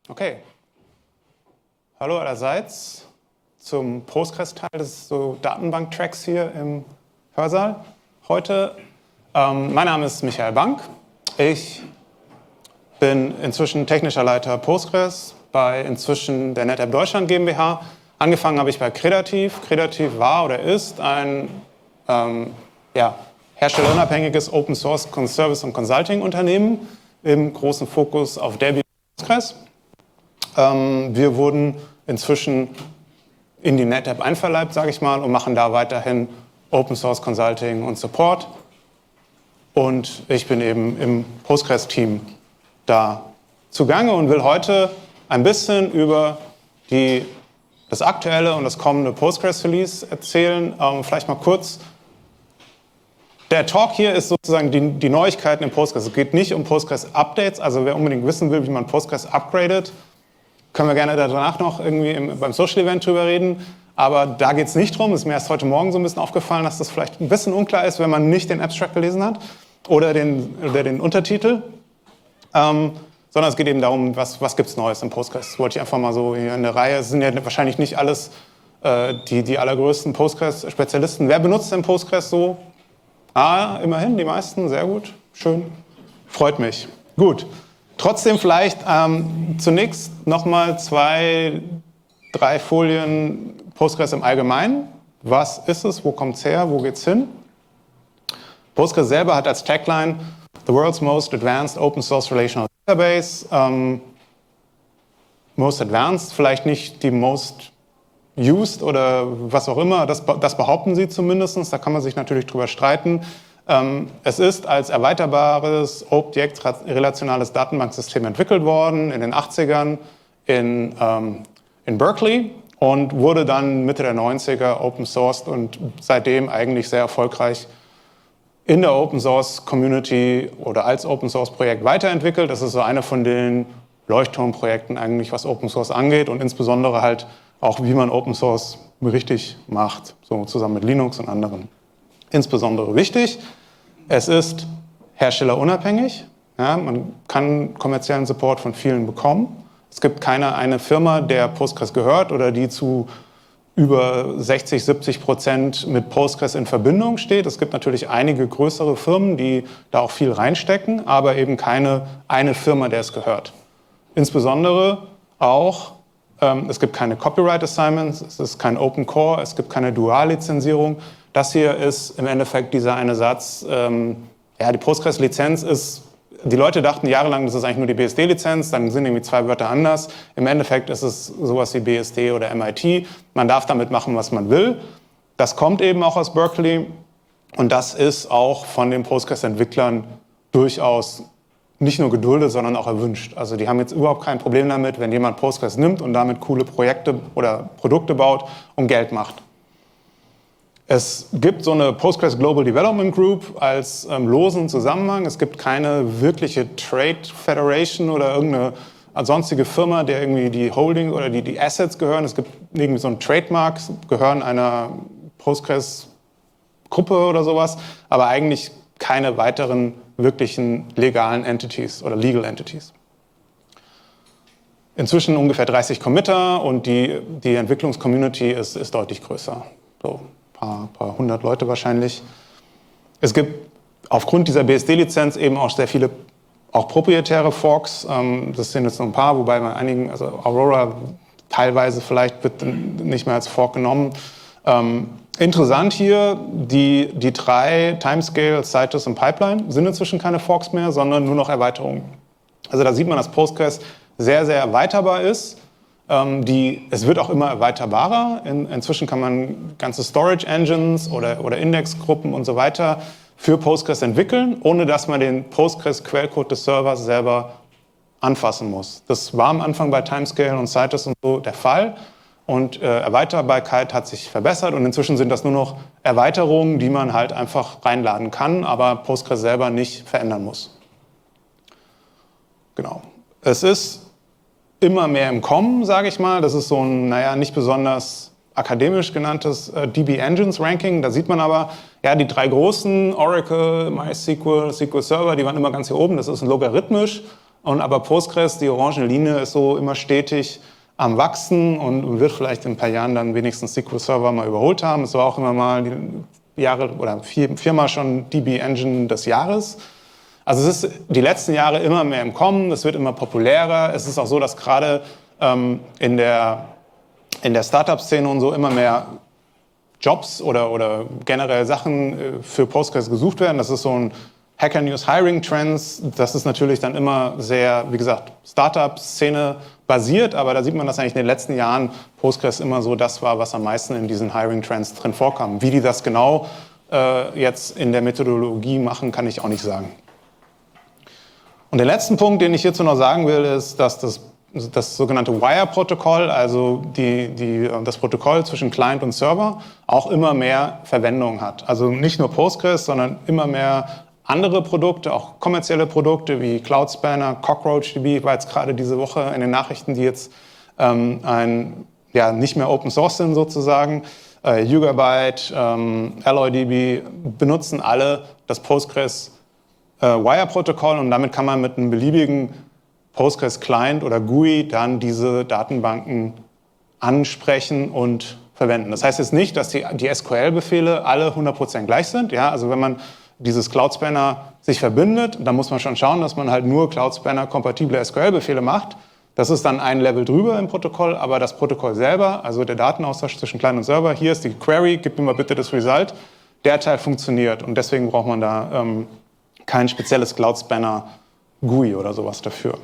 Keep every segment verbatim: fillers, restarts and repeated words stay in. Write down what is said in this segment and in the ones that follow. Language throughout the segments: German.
Okay. Hallo allerseits zum Postgres-Teil des so Datenbank-Tracks hier im Hörsaal heute. Ähm, mein Name ist Michael Bank. Ich bin inzwischen technischer Leiter Postgres bei inzwischen der NetApp Deutschland GmbH. Angefangen habe ich bei Credativ. Credativ war oder ist ein ähm, ja, herstellerunabhängiges Open Source Service und Consulting Unternehmen im großen Fokus auf Debian und Postgres. Ähm, wir wurden inzwischen in die NetApp einverleibt, sage ich mal, und machen da weiterhin Open Source Consulting und Support. Und ich bin eben im Postgres-Team da zugange und will heute ein bisschen über die, das aktuelle und das kommende Postgres-Release erzählen. Ähm, vielleicht mal kurz. Der Talk hier ist sozusagen die, die Neuigkeiten im Postgres. Es geht nicht um Postgres-Updates, also wer unbedingt wissen will, wie man Postgres upgradet, können wir gerne danach noch irgendwie im, beim Social Event drüber reden. Aber da geht es nicht drum. Es ist mir erst heute Morgen so ein bisschen aufgefallen, dass das vielleicht ein bisschen unklar ist, wenn man nicht den Abstract gelesen hat oder den, oder den Untertitel. Ähm, sondern es geht eben darum, was, was gibt es Neues im Postgres. Das wollte ich einfach mal so hier in der Reihe. Es sind ja wahrscheinlich nicht alles äh, die, die allergrößten Postgres-Spezialisten. Wer benutzt denn Postgres so? Ah, immerhin, die meisten. Sehr gut. Schön. Freut mich. Gut. Trotzdem vielleicht ähm, zunächst nochmal zwei, drei Folien Postgres im Allgemeinen. Was ist es? Wo kommt es her? Wo geht es hin? Postgres selber hat als Tagline The World's Most Advanced Open Source Relational Database. Ähm, most Advanced, vielleicht nicht die Most Used oder was auch immer. Das, das behaupten sie zumindest. Da kann man sich natürlich drüber streiten. Es ist als erweiterbares, objektrelationales Datenbanksystem entwickelt worden in den achtzigern in, ähm, in Berkeley und wurde dann Mitte der neunziger open sourced und seitdem eigentlich sehr erfolgreich in der Open Source Community oder als Open Source Projekt weiterentwickelt. Das ist so eine von den Leuchtturmprojekten eigentlich, was Open Source angeht und insbesondere halt auch, wie man Open Source richtig macht, so zusammen mit Linux und anderen. Insbesondere wichtig, es ist herstellerunabhängig. Ja, man kann kommerziellen Support von vielen bekommen. Es gibt keine eine Firma, der Postgres gehört oder die zu über sechzig, siebzig Prozent mit Postgres in Verbindung steht. Es gibt natürlich einige größere Firmen, die da auch viel reinstecken, aber eben keine eine Firma, der es gehört. Insbesondere auch, ähm, es gibt keine Copyright Assignments, es ist kein Open Core, es gibt keine Duallizenzierung. Das hier ist im Endeffekt dieser eine Satz, ähm, ja, die Postgres-Lizenz ist, die Leute dachten jahrelang, das ist eigentlich nur die B S D-Lizenz, dann sind irgendwie zwei Wörter anders. Im Endeffekt ist es sowas wie B S D oder M I T. Man darf damit machen, was man will. Das kommt eben auch aus Berkeley und das ist auch von den Postgres-Entwicklern durchaus nicht nur geduldet, sondern auch erwünscht. Also die haben jetzt überhaupt kein Problem damit, wenn jemand Postgres nimmt und damit coole Projekte oder Produkte baut und Geld macht. Es gibt so eine Postgres Global Development Group als ähm, losen Zusammenhang. Es gibt keine wirkliche Trade Federation oder irgendeine sonstige Firma, der irgendwie die Holding oder die, die Assets gehören. Es gibt irgendwie so ein Trademark, gehören einer Postgres-Gruppe oder sowas, aber eigentlich keine weiteren wirklichen legalen Entities oder Legal Entities. Inzwischen ungefähr dreißig Committer und die, die Entwicklungscommunity ist, ist deutlich größer. So. Ein paar hundert Leute wahrscheinlich. Es gibt aufgrund dieser B S D-Lizenz eben auch sehr viele auch proprietäre Forks. Das sind jetzt nur ein paar, wobei bei einigen, also Aurora teilweise vielleicht wird nicht mehr als Fork genommen. Ähm, interessant hier, die, die drei, Timescale, Citus und Pipeline, sind inzwischen keine Forks mehr, sondern nur noch Erweiterungen. Also da sieht man, dass Postgres sehr, sehr erweiterbar ist. Ähm, die, es wird auch immer erweiterbarer. In, inzwischen kann man ganze Storage Engines oder, oder Indexgruppen und so weiter für Postgres entwickeln, ohne dass man den Postgres-Quellcode des Servers selber anfassen muss. Das war am Anfang bei Timescale und Citus und so der Fall. Und äh, Erweiterbarkeit hat sich verbessert und inzwischen sind das nur noch Erweiterungen, die man halt einfach reinladen kann, aber Postgres selber nicht verändern muss. Genau. Es ist immer mehr im Kommen, sage ich mal. Das ist so ein, naja, nicht besonders akademisch genanntes äh, D B Engines Ranking. Da sieht man aber, ja, die drei großen, Oracle, MySQL, S Q L Server, die waren immer ganz hier oben. Das ist ein logarithmisch Und aber Postgres, die orangene Linie, ist so immer stetig am Wachsen und wird vielleicht in ein paar Jahren dann wenigstens S Q L Server mal überholt haben. Es war auch immer mal die Jahre oder vier, viermal schon D B Engine des Jahres. Also es ist die letzten Jahre immer mehr im Kommen, es wird immer populärer. Es ist auch so, dass gerade ähm, in der, in der Startup-Szene und so immer mehr Jobs oder, oder generell Sachen für Postgres gesucht werden. Das ist so ein Hacker News Hiring Trends. Das ist natürlich dann immer sehr, wie gesagt, Startup-Szene basiert, aber da sieht man, dass eigentlich in den letzten Jahren Postgres immer so das war, was am meisten in diesen Hiring Trends drin vorkam. Wie die das genau äh, jetzt in der Methodologie machen, kann ich auch nicht sagen. Und der letzte Punkt, den ich hierzu noch sagen will, ist, dass das, das sogenannte Wire-Protokoll, also die, die, das Protokoll zwischen Client und Server, auch immer mehr Verwendung hat. Also nicht nur Postgres, sondern immer mehr andere Produkte, auch kommerzielle Produkte wie Cloud Spanner, CockroachDB, war jetzt gerade diese Woche in den Nachrichten, die jetzt ähm, ein, ja, nicht mehr Open Source sind sozusagen. Äh, Yugabyte, ähm, AlloyDB benutzen alle das Postgres Wire-Protokoll und damit kann man mit einem beliebigen Postgres-Client oder G U I dann diese Datenbanken ansprechen und verwenden. Das heißt jetzt nicht, dass die, die S Q L-Befehle alle hundert Prozent gleich sind. Ja, also wenn man dieses Cloud Spanner sich verbindet, dann muss man schon schauen, dass man halt nur Cloud Spanner-kompatible S Q L-Befehle macht. Das ist dann ein Level drüber im Protokoll, aber das Protokoll selber, also der Datenaustausch zwischen Client und Server, hier ist die Query, gib mir mal bitte das Result, der Teil funktioniert und deswegen braucht man da ähm, kein spezielles Cloud Spanner G U I oder sowas dafür.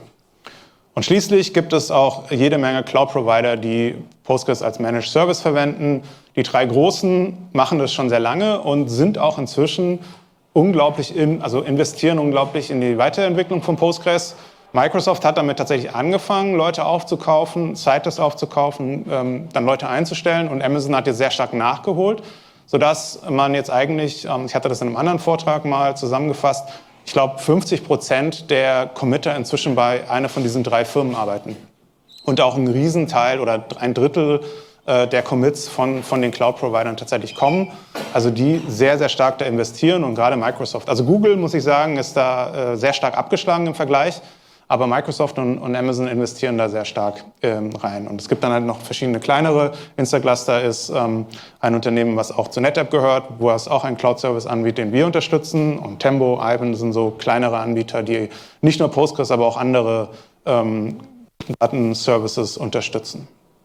Und schließlich gibt es auch jede Menge Cloud-Provider, die Postgres als Managed Service verwenden. Die drei großen machen das schon sehr lange und sind auch inzwischen unglaublich, in, also investieren unglaublich in die Weiterentwicklung von Postgres. Microsoft hat damit tatsächlich angefangen, Leute aufzukaufen, Citus aufzukaufen, ähm, dann Leute einzustellen und Amazon hat jetzt sehr stark nachgeholt, sodass man jetzt eigentlich, ähm, ich hatte das in einem anderen Vortrag mal zusammengefasst, ich glaube fünfzig Prozent der Committer inzwischen bei einer von diesen drei Firmen arbeiten. Und auch ein Riesenteil oder ein Drittel äh, der Commits von, von den Cloud-Providern tatsächlich kommen. Also die sehr, sehr stark da investieren und gerade Microsoft. Also Google, muss ich sagen, ist da äh, sehr stark abgeschlagen im Vergleich. Aber Microsoft und, und Amazon investieren da sehr stark ähm, rein. Und es gibt dann halt noch verschiedene kleinere. Instacluster ist ähm, ein Unternehmen, was auch zu NetApp gehört, wo es auch einen Cloud-Service anbietet, den wir unterstützen. Und Tembo, Ivan sind so kleinere Anbieter, die nicht nur Postgres, aber auch andere ähm, Datenservices unterstützen.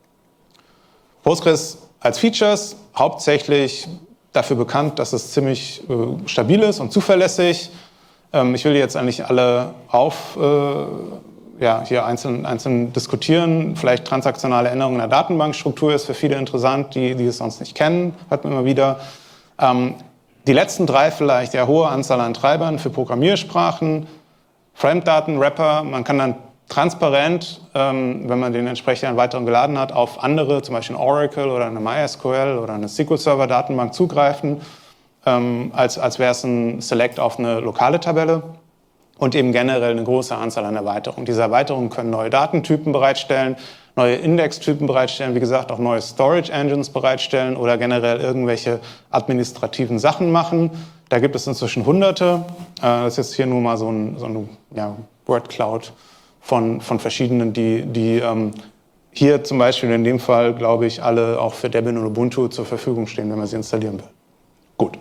Postgres als Features hauptsächlich dafür bekannt, dass es ziemlich äh, stabil ist und zuverlässig. Ich will die jetzt eigentlich alle auf, äh, ja, hier einzeln, einzeln diskutieren. Vielleicht transaktionale Änderungen in der Datenbankstruktur ist für viele interessant, die, die es sonst nicht kennen, hört man immer wieder. Ähm, die letzten drei vielleicht, ja, hohe Anzahl an Treibern für Programmiersprachen, Fremddatenwrapper, man kann dann transparent, ähm, wenn man den entsprechenden Erweiterung geladen hat, auf andere, zum Beispiel Oracle oder eine MySQL oder eine S Q L Server Datenbank zugreifen. Ähm, als, als wäre es ein Select auf eine lokale Tabelle und eben generell eine große Anzahl an Erweiterungen. Diese Erweiterungen können neue Datentypen bereitstellen, neue Indextypen bereitstellen, wie gesagt auch neue Storage Engines bereitstellen oder generell irgendwelche administrativen Sachen machen. Da gibt es inzwischen Hunderte. Äh, das ist jetzt hier nur mal so ein, so ein ja, Word Cloud von, von verschiedenen, die, die ähm, hier zum Beispiel in dem Fall, glaube ich, alle auch für Debian und Ubuntu zur Verfügung stehen, wenn man sie installieren will. Gut.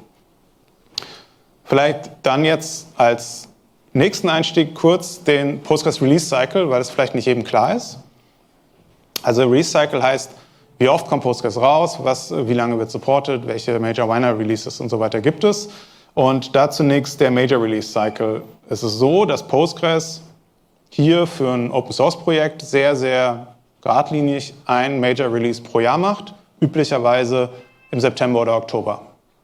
Vielleicht dann jetzt als nächsten Einstieg kurz den Postgres Release Cycle, weil das vielleicht nicht jedem klar ist. Also Release Cycle heißt, wie oft kommt Postgres raus, was, wie lange wird supported, welche Major Minor Releases und so weiter gibt es. Und da zunächst der Major Release Cycle. Es ist so, dass Postgres hier für ein Open Source Projekt sehr, sehr geradlinig ein Major Release pro Jahr macht, üblicherweise im September oder Oktober.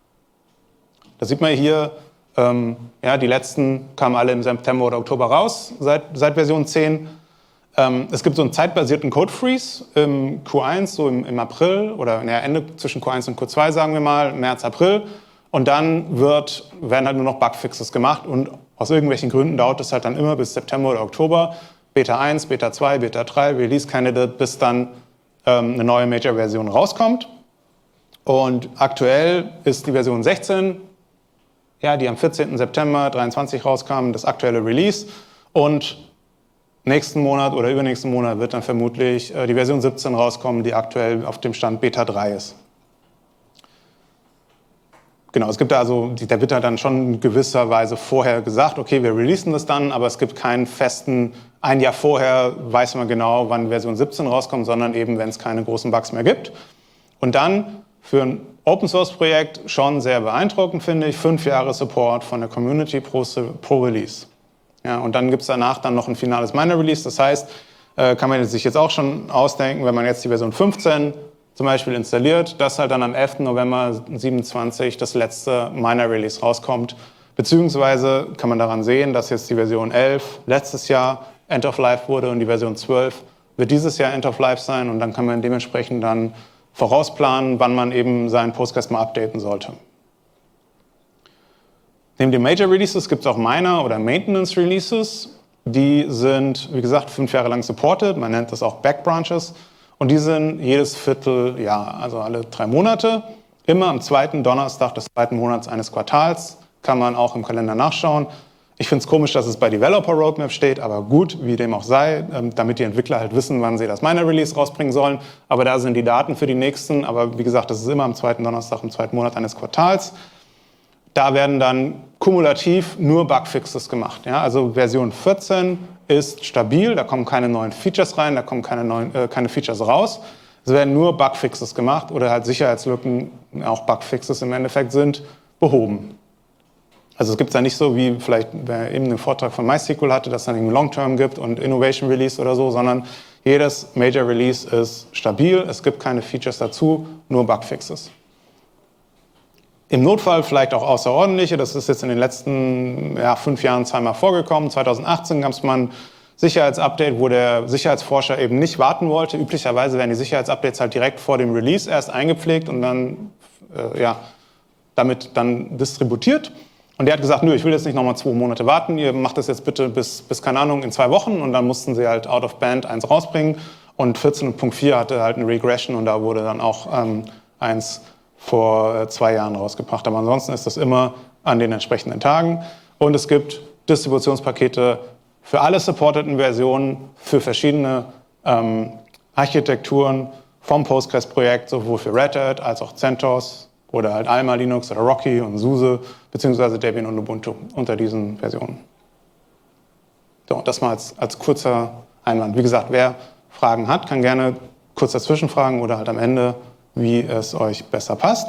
Da sieht man hier, ähm, ja, die letzten kamen alle im September oder Oktober raus, seit, seit Version zehn. Ähm, es gibt so einen zeitbasierten Code Freeze im Q eins, so im, im April oder naja, Ende zwischen Q eins und Q zwei, sagen wir mal, März, April. Und dann wird, werden halt nur noch Bugfixes gemacht und aus irgendwelchen Gründen dauert es halt dann immer bis September oder Oktober. Beta eins, Beta zwei, Beta drei, Release Candidate, bis dann ähm, eine neue Major-Version rauskommt. Und aktuell ist die Version sechzehn, ja, die am vierzehnten September dreiundzwanzig rauskam, das aktuelle Release. Und nächsten Monat oder übernächsten Monat wird dann vermutlich äh, die Version siebzehn rauskommen, die aktuell auf dem Stand Beta drei ist. Genau, es gibt da also, da wird da dann schon in gewisser Weise vorher gesagt, okay, wir releasen das dann, aber es gibt keinen festen, ein Jahr vorher weiß man genau, wann Version siebzehn rauskommt, sondern eben, wenn es keine großen Bugs mehr gibt. Und dann für ein Open-Source-Projekt schon sehr beeindruckend, finde ich, fünf Jahre Support von der Community pro, pro Release. Ja, und dann gibt es danach dann noch ein finales Minor-Release, das heißt, äh, kann man sich jetzt auch schon ausdenken, wenn man jetzt die Version fünfzehn zum Beispiel installiert, dass halt dann am elften November siebenundzwanzig das letzte Minor-Release rauskommt. Beziehungsweise kann man daran sehen, dass jetzt die Version elf letztes Jahr End of Life wurde und die Version zwölf wird dieses Jahr End of Life sein und dann kann man dementsprechend dann vorausplanen, wann man eben seinen Postgres mal updaten sollte. Neben den Major Releases gibt es auch Minor- oder Maintenance Releases. Die sind, wie gesagt, fünf Jahre lang supported. Man nennt das auch Backbranches. Und die sind jedes Vierteljahr, also alle drei Monate. Immer am zweiten Donnerstag des zweiten Monats eines Quartals. Kann man auch im Kalender nachschauen. Ich finde es komisch, dass es bei Developer Roadmap steht, aber gut, wie dem auch sei, damit die Entwickler halt wissen, wann sie das Minor Release rausbringen sollen. Aber da sind die Daten für die nächsten. Aber wie gesagt, das ist immer am zweiten Donnerstag im zweiten Monat eines Quartals. Da werden dann kumulativ nur Bugfixes gemacht. Ja, also Version vierzehn ist stabil, da kommen keine neuen Features rein, da kommen keine, neuen, äh, keine Features raus. Es werden nur Bugfixes gemacht oder halt Sicherheitslücken, auch Bugfixes im Endeffekt sind, behoben. Also es gibt es ja nicht so, wie vielleicht wer eben den Vortrag von MySQL hatte, dass es dann einen Long-Term gibt und Innovation Release oder so, sondern jedes Major Release ist stabil, es gibt keine Features dazu, nur Bugfixes. Im Notfall vielleicht auch außerordentliche, das ist jetzt in den letzten ja, fünf Jahren zweimal vorgekommen. zweitausendachtzehn gab es mal ein Sicherheitsupdate, wo der Sicherheitsforscher eben nicht warten wollte. Üblicherweise werden die Sicherheitsupdates halt direkt vor dem Release erst eingepflegt und dann äh, ja, damit dann distributiert. Und der hat gesagt, nö, ich will jetzt nicht nochmal zwei Monate warten, ihr macht das jetzt bitte bis, bis, keine Ahnung, in zwei Wochen. Und dann mussten sie halt out of band eins rausbringen. Und vierzehn Punkt vier hatte halt eine Regression und da wurde dann auch ähm, eins vor zwei Jahren rausgebracht. Aber ansonsten ist das immer an den entsprechenden Tagen. Und es gibt Distributionspakete für alle supporteten Versionen, für verschiedene ähm, Architekturen vom Postgres-Projekt, sowohl für Red Hat als auch CentOS oder halt Alma Linux oder Rocky und SUSE, beziehungsweise Debian und Ubuntu unter diesen Versionen. So, das mal als, als kurzer Einwand. Wie gesagt, wer Fragen hat, kann gerne kurz dazwischen fragen oder halt am Ende, wie es euch besser passt.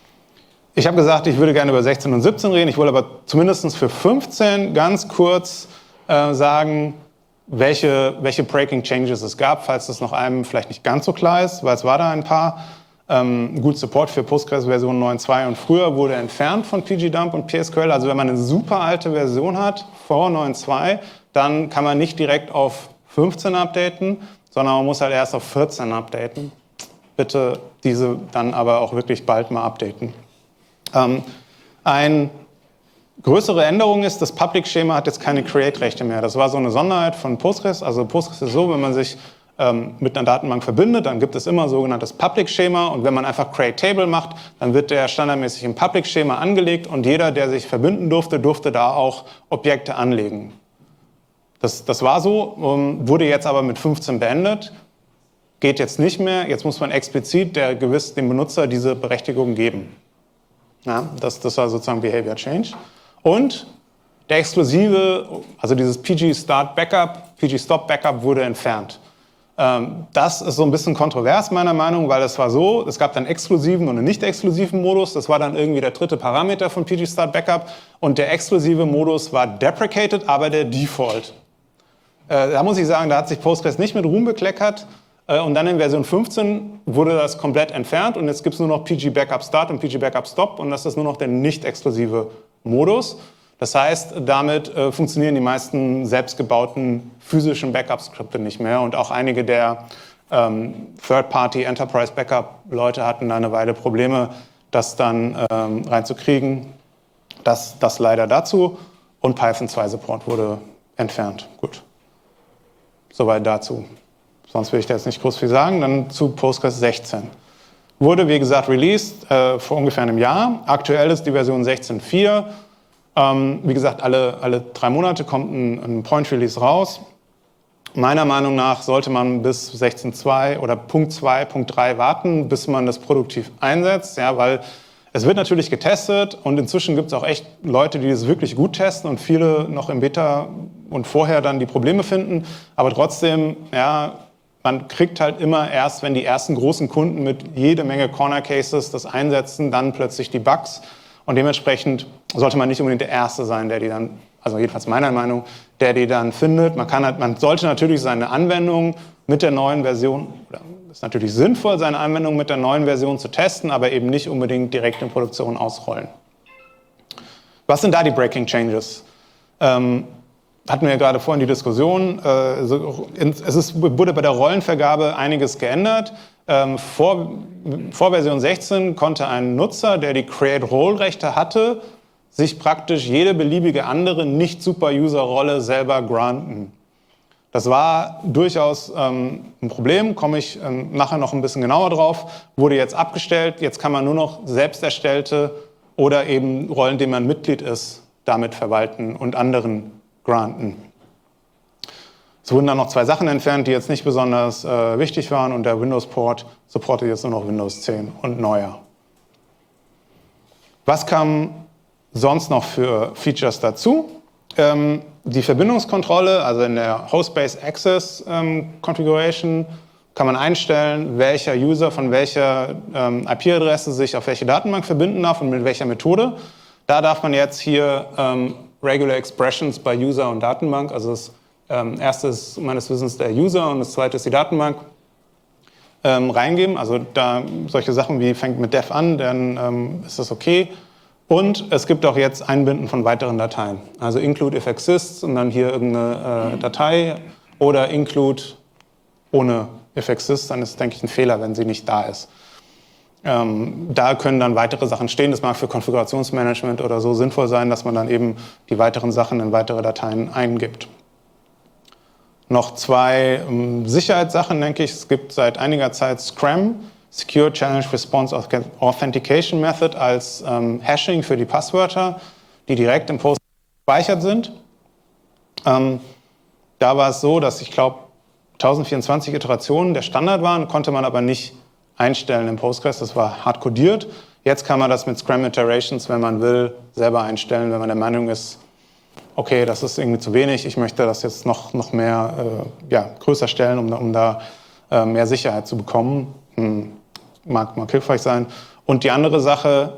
Ich habe gesagt, ich würde gerne über sechzehn und siebzehn reden. Ich wollte aber zumindest für fünfzehn ganz kurz äh, sagen, welche, welche Breaking Changes es gab, falls das noch einem vielleicht nicht ganz so klar ist, weil es war da ein paar. Ähm, gut, Support für Postgres Version neun Punkt zwei und früher wurde entfernt von pgdump und P S Q L. Also wenn man eine super alte Version hat, vor neun Punkt zwei, dann kann man nicht direkt auf fünfzehn updaten, sondern man muss halt erst auf vierzehn updaten. Bitte diese dann aber auch wirklich bald mal updaten. Ähm, eine größere Änderung ist, das Public-Schema hat jetzt keine Create-Rechte mehr. Das war so eine Sonderheit von Postgres. Also Postgres ist so, wenn man sich ähm, mit einer Datenbank verbindet, dann gibt es immer sogenanntes Public-Schema und wenn man einfach Create-Table macht, dann wird der standardmäßig im Public-Schema angelegt und jeder, der sich verbinden durfte, durfte da auch Objekte anlegen. Das, das war so, ähm, wurde jetzt aber mit fünfzehn beendet. Geht jetzt nicht mehr, jetzt muss man explizit der gewiss dem Benutzer diese Berechtigung geben. Ja, das, das war sozusagen Behavior Change. Und der exklusive, also dieses P G Start Backup, P G Stop Backup wurde entfernt. Ähm, das ist so ein bisschen kontrovers meiner Meinung, weil es war so, es gab dann exklusiven und einen nicht exklusiven Modus, das war dann irgendwie der dritte Parameter von P G Start Backup und der exklusive Modus war deprecated, aber der Default. Äh, da muss ich sagen, da hat sich Postgres nicht mit Ruhm bekleckert. Und dann in Version fünfzehn wurde das komplett entfernt und jetzt gibt es nur noch P G Backup Start und P G Backup Stop und das ist nur noch der nicht exklusive Modus. Das heißt, damit äh, funktionieren die meisten selbstgebauten physischen Backup-Skripte nicht mehr und auch einige der ähm, Third-Party Enterprise Backup-Leute hatten da eine Weile Probleme, das dann ähm, reinzukriegen. Das, das leider dazu und Python zwei Support wurde entfernt. Gut, soweit dazu. Sonst will ich da jetzt nicht groß viel sagen. Dann zu Postgres sechzehn. Wurde, wie gesagt, released äh, vor ungefähr einem Jahr. Aktuell ist die Version sechzehn Punkt vier. Ähm, wie gesagt, alle, alle drei Monate kommt ein, ein Point Release raus. Meiner Meinung nach sollte man bis sechzehn Punkt zwei oder Punkt zwei, Punkt drei warten, bis man das produktiv einsetzt, ja, weil es wird natürlich getestet und inzwischen gibt es auch echt Leute, die das wirklich gut testen und viele noch im Beta und vorher dann die Probleme finden, aber trotzdem, ja, man kriegt halt immer erst, wenn die ersten großen Kunden mit jede Menge Corner Cases das einsetzen, dann plötzlich die Bugs und dementsprechend sollte man nicht unbedingt der Erste sein, der die dann, also jedenfalls meiner Meinung, der die dann findet. Man kann halt, man sollte natürlich seine Anwendung mit der neuen Version, oder es ist natürlich sinnvoll, seine Anwendung mit der neuen Version zu testen, aber eben nicht unbedingt direkt in Produktion ausrollen. Was sind da die Breaking Changes? Ähm, hatten wir ja gerade vorhin die Diskussion. Äh, also es ist, wurde bei der Rollenvergabe einiges geändert. Ähm, vor, vor Version sechzehn konnte ein Nutzer, der die Create-Role-Rechte hatte, sich praktisch jede beliebige andere Nicht-Super-User-Rolle selber granten. Das war durchaus ähm, ein Problem, komme ich ähm, nachher noch ein bisschen genauer drauf, wurde jetzt abgestellt, jetzt kann man nur noch selbst erstellte oder eben Rollen, denen man Mitglied ist, damit verwalten und anderen granten. Es wurden dann noch zwei Sachen entfernt, die jetzt nicht besonders äh, wichtig waren und der Windows-Port supportet jetzt nur noch Windows zehn und neuer. Was kam sonst noch für Features dazu? Ähm, die Verbindungskontrolle, also in der Host-Based Access ähm, Configuration, kann man einstellen, welcher User von welcher ähm, I P-Adresse sich auf welche Datenbank verbinden darf und mit welcher Methode. Da darf man jetzt hier ähm, Regular Expressions bei User und Datenbank, also das ähm, erste ist meines Wissens der User und das zweite ist die Datenbank, ähm, reingeben. Also da solche Sachen wie fängt mit def an, dann ähm, ist das okay. Und es gibt auch jetzt Einbinden von weiteren Dateien. Also include if exists und dann hier irgendeine äh, Datei oder include ohne if exists, dann ist, denke ich, ein Fehler, wenn sie nicht da ist. Ähm, da können dann weitere Sachen stehen. Das mag für Konfigurationsmanagement oder so sinnvoll sein, dass man dann eben die weiteren Sachen in weitere Dateien eingibt. Noch zwei ähm, Sicherheitssachen, denke ich. Es gibt seit einiger Zeit Scram, Secure Challenge Response Authentication Method, als ähm, Hashing für die Passwörter, die direkt im Post gespeichert sind. Ähm, da war es so, dass ich glaube, tausendvierundzwanzig Iterationen der Standard waren, konnte man aber nicht einstellen im Postgres, das war hart codiert. Jetzt kann man das mit Scram Iterations, wenn man will, selber einstellen, wenn man der Meinung ist, okay, das ist irgendwie zu wenig, ich möchte das jetzt noch, noch mehr äh, ja, größer stellen, um, um da äh, mehr Sicherheit zu bekommen. Hm. Mag, mag hilfreich sein. Und die andere Sache,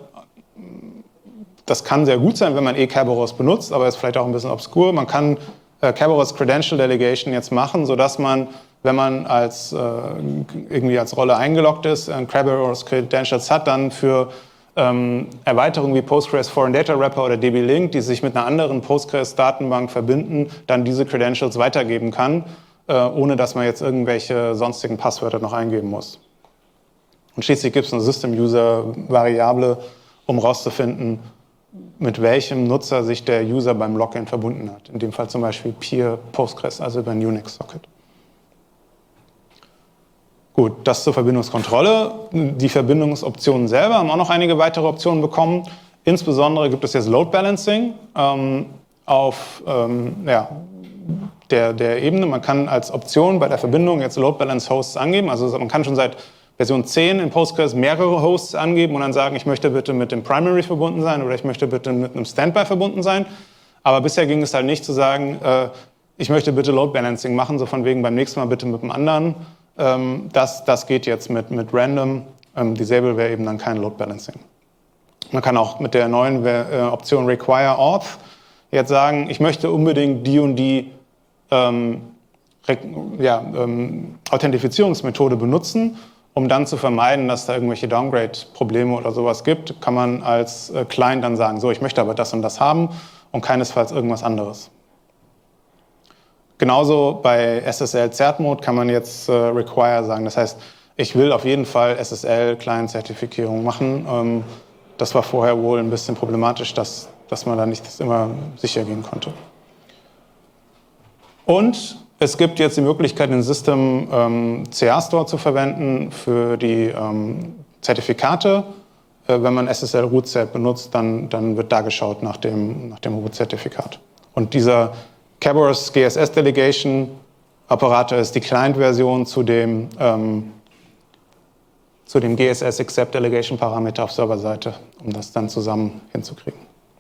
das kann sehr gut sein, wenn man eh Kerberos benutzt, aber ist vielleicht auch ein bisschen obskur. Man kann äh, Kerberos Credential Delegation jetzt machen, sodass man, wenn man als, äh, irgendwie als Rolle eingeloggt ist, äh, Kerberos Credentials hat, dann für ähm, Erweiterungen wie Postgres Foreign Data Wrapper oder D B Link, die sich mit einer anderen Postgres-Datenbank verbinden, dann diese Credentials weitergeben kann, äh, ohne dass man jetzt irgendwelche sonstigen Passwörter noch eingeben muss. Und schließlich gibt es eine System-User-Variable, um herauszufinden, mit welchem Nutzer sich der User beim Login verbunden hat. In dem Fall zum Beispiel Peer Postgres, also über ein Unix-Socket. Gut, das zur Verbindungskontrolle. Die Verbindungsoptionen selber haben auch noch einige weitere Optionen bekommen. Insbesondere gibt es jetzt Load Balancing ähm, auf ähm, ja, der, der Ebene. Man kann als Option bei der Verbindung jetzt Load Balance Hosts angeben. Also man kann schon seit Version zehn in Postgres mehrere Hosts angeben und dann sagen, ich möchte bitte mit dem Primary verbunden sein oder ich möchte bitte mit einem Standby verbunden sein. Aber bisher ging es halt nicht zu sagen, äh, ich möchte bitte Load Balancing machen, so von wegen beim nächsten Mal bitte mit dem anderen. Ähm, das, das geht jetzt mit, mit Random. Ähm, Disable wäre eben dann kein Load Balancing. Man kann auch mit der neuen äh, Option Require Auth jetzt sagen, ich möchte unbedingt die und die ähm, ja, ähm, Authentifizierungsmethode benutzen. Um dann zu vermeiden, dass da irgendwelche Downgrade-Probleme oder sowas gibt, kann man als äh, Client dann sagen, so, ich möchte aber das und das haben und keinesfalls irgendwas anderes. Genauso bei S S L-Cert-Mode kann man jetzt äh, Require sagen. Das heißt, ich will auf jeden Fall S S L-Client-Zertifizierung machen. Ähm, das war vorher wohl ein bisschen problematisch, dass, dass man da nicht immer sicher gehen konnte. Und es gibt jetzt die Möglichkeit, den System ähm, C R Store zu verwenden für die ähm, Zertifikate. Äh, wenn man S S L Root Cert benutzt, dann, dann wird da geschaut nach dem, nach dem Root-Zertifikat. Und dieser Kerberos G S S Delegation Operator ist die Client-Version zu dem, ähm, zu dem G S S Accept Delegation Parameter auf Serverseite, um das dann zusammen hinzukriegen.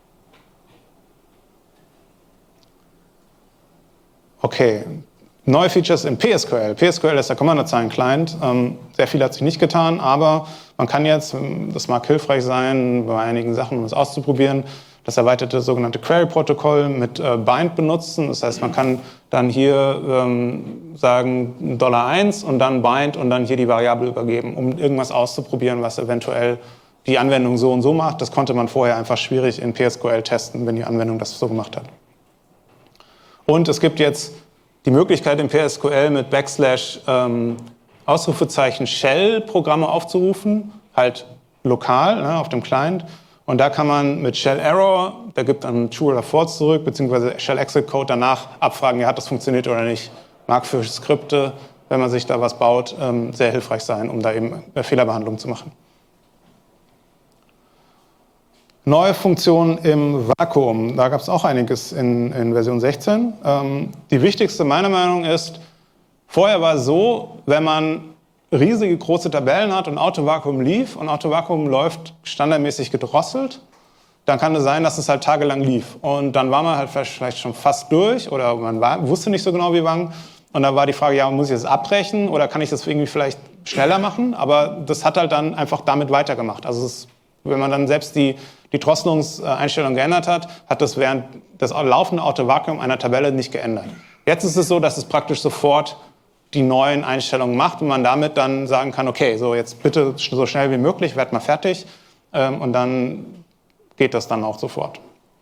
Okay, neue Features in P S Q L. P S Q L ist der Kommandozeilen-Client. Ähm, sehr viel hat sich nicht getan, aber man kann jetzt, das mag hilfreich sein, bei einigen Sachen, um es auszuprobieren, das erweiterte sogenannte Query-Protokoll mit äh, Bind benutzen. Das heißt, man kann dann hier ähm, sagen Dollar eins und dann Bind und dann hier die Variable übergeben, um irgendwas auszuprobieren, was eventuell die Anwendung so und so macht. Das konnte man vorher einfach schwierig in P S Q L testen, wenn die Anwendung das so gemacht hat. Und es gibt jetzt die Möglichkeit in P S Q L mit Backslash ähm, Ausrufezeichen Shell-Programme aufzurufen, halt lokal, ne, auf dem Client. Und da kann man mit Shell Error, der gibt dann True oder False zurück, beziehungsweise Shell Exit Code danach abfragen, ja, hat das funktioniert oder nicht. Mag für Skripte, wenn man sich da was baut, ähm, sehr hilfreich sein, um da eben eine Fehlerbehandlung zu machen. Neue Funktionen im Vakuum, da gab es auch einiges in, in Version sechzehn. Ähm, die wichtigste meiner Meinung nach ist, vorher war es so, wenn man riesige große Tabellen hat und Autovakuum lief und Autovakuum läuft standardmäßig gedrosselt, dann kann es sein, dass es halt tagelang lief. Und dann war man halt vielleicht schon fast durch oder man war, wusste nicht so genau, wie lang. Und dann war die Frage, ja, muss ich das abbrechen oder kann ich das irgendwie vielleicht schneller machen? Aber das hat halt dann einfach damit weitergemacht. Also es, wenn man dann selbst die, die Drosselungseinstellung geändert hat, hat das während des laufenden Autovakuum einer Tabelle nicht geändert. Jetzt ist es so, dass es praktisch sofort die neuen Einstellungen macht und man damit dann sagen kann, okay, so jetzt bitte so schnell wie möglich, werd mal fertig ähm, und dann geht das dann auch sofort.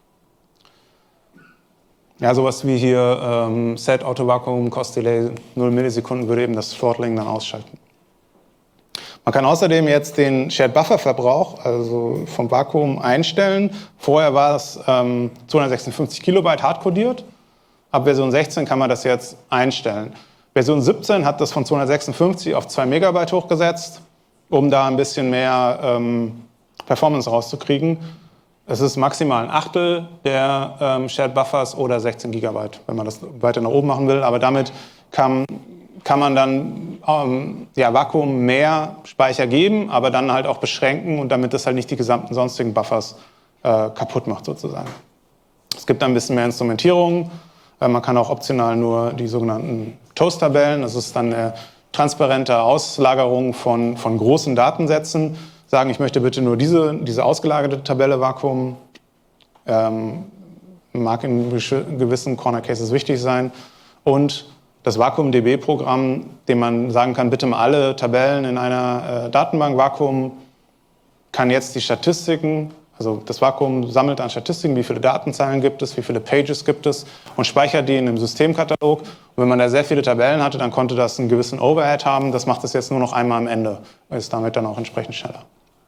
Ja, sowas wie hier ähm, Set Auto Vacuum Cost Delay null Millisekunden würde eben das Throttling dann ausschalten. Man kann außerdem jetzt den Shared Buffer Verbrauch, also vom Vakuum, einstellen. Vorher war es ähm, zweihundertsechsundfünfzig Kilobyte hardcodiert. Ab Version sechzehn kann man das jetzt einstellen. Version siebzehn hat das von zweihundertsechsundfünfzig auf zwei Megabyte hochgesetzt, um da ein bisschen mehr ähm, Performance rauszukriegen. Es ist maximal ein Achtel der ähm, Shared Buffers oder sechzehn Gigabyte, wenn man das weiter nach oben machen will. Aber damit kann, kann man dann ähm, ja, Vakuum mehr Speicher geben, aber dann halt auch beschränken und damit das halt nicht die gesamten sonstigen Buffers äh, kaputt macht sozusagen. Es gibt dann ein bisschen mehr Instrumentierung. Man kann auch optional nur die sogenannten Toast-Tabellen, das ist dann eine transparente Auslagerung von, von großen Datensätzen, sagen, ich möchte bitte nur diese, diese ausgelagerte Tabelle Vakuum, ähm, mag in gewissen Corner Cases wichtig sein, und das Vakuum-D B-Programm, dem man sagen kann, bitte mal alle Tabellen in einer äh, Datenbank Vakuum, kann jetzt die Statistiken, also das Vakuum sammelt an Statistiken, wie viele Datenzeilen gibt es, wie viele Pages gibt es und speichert die in einem Systemkatalog. Und wenn man da sehr viele Tabellen hatte, dann konnte das einen gewissen Overhead haben. Das macht es jetzt nur noch einmal am Ende und ist damit dann auch entsprechend schneller.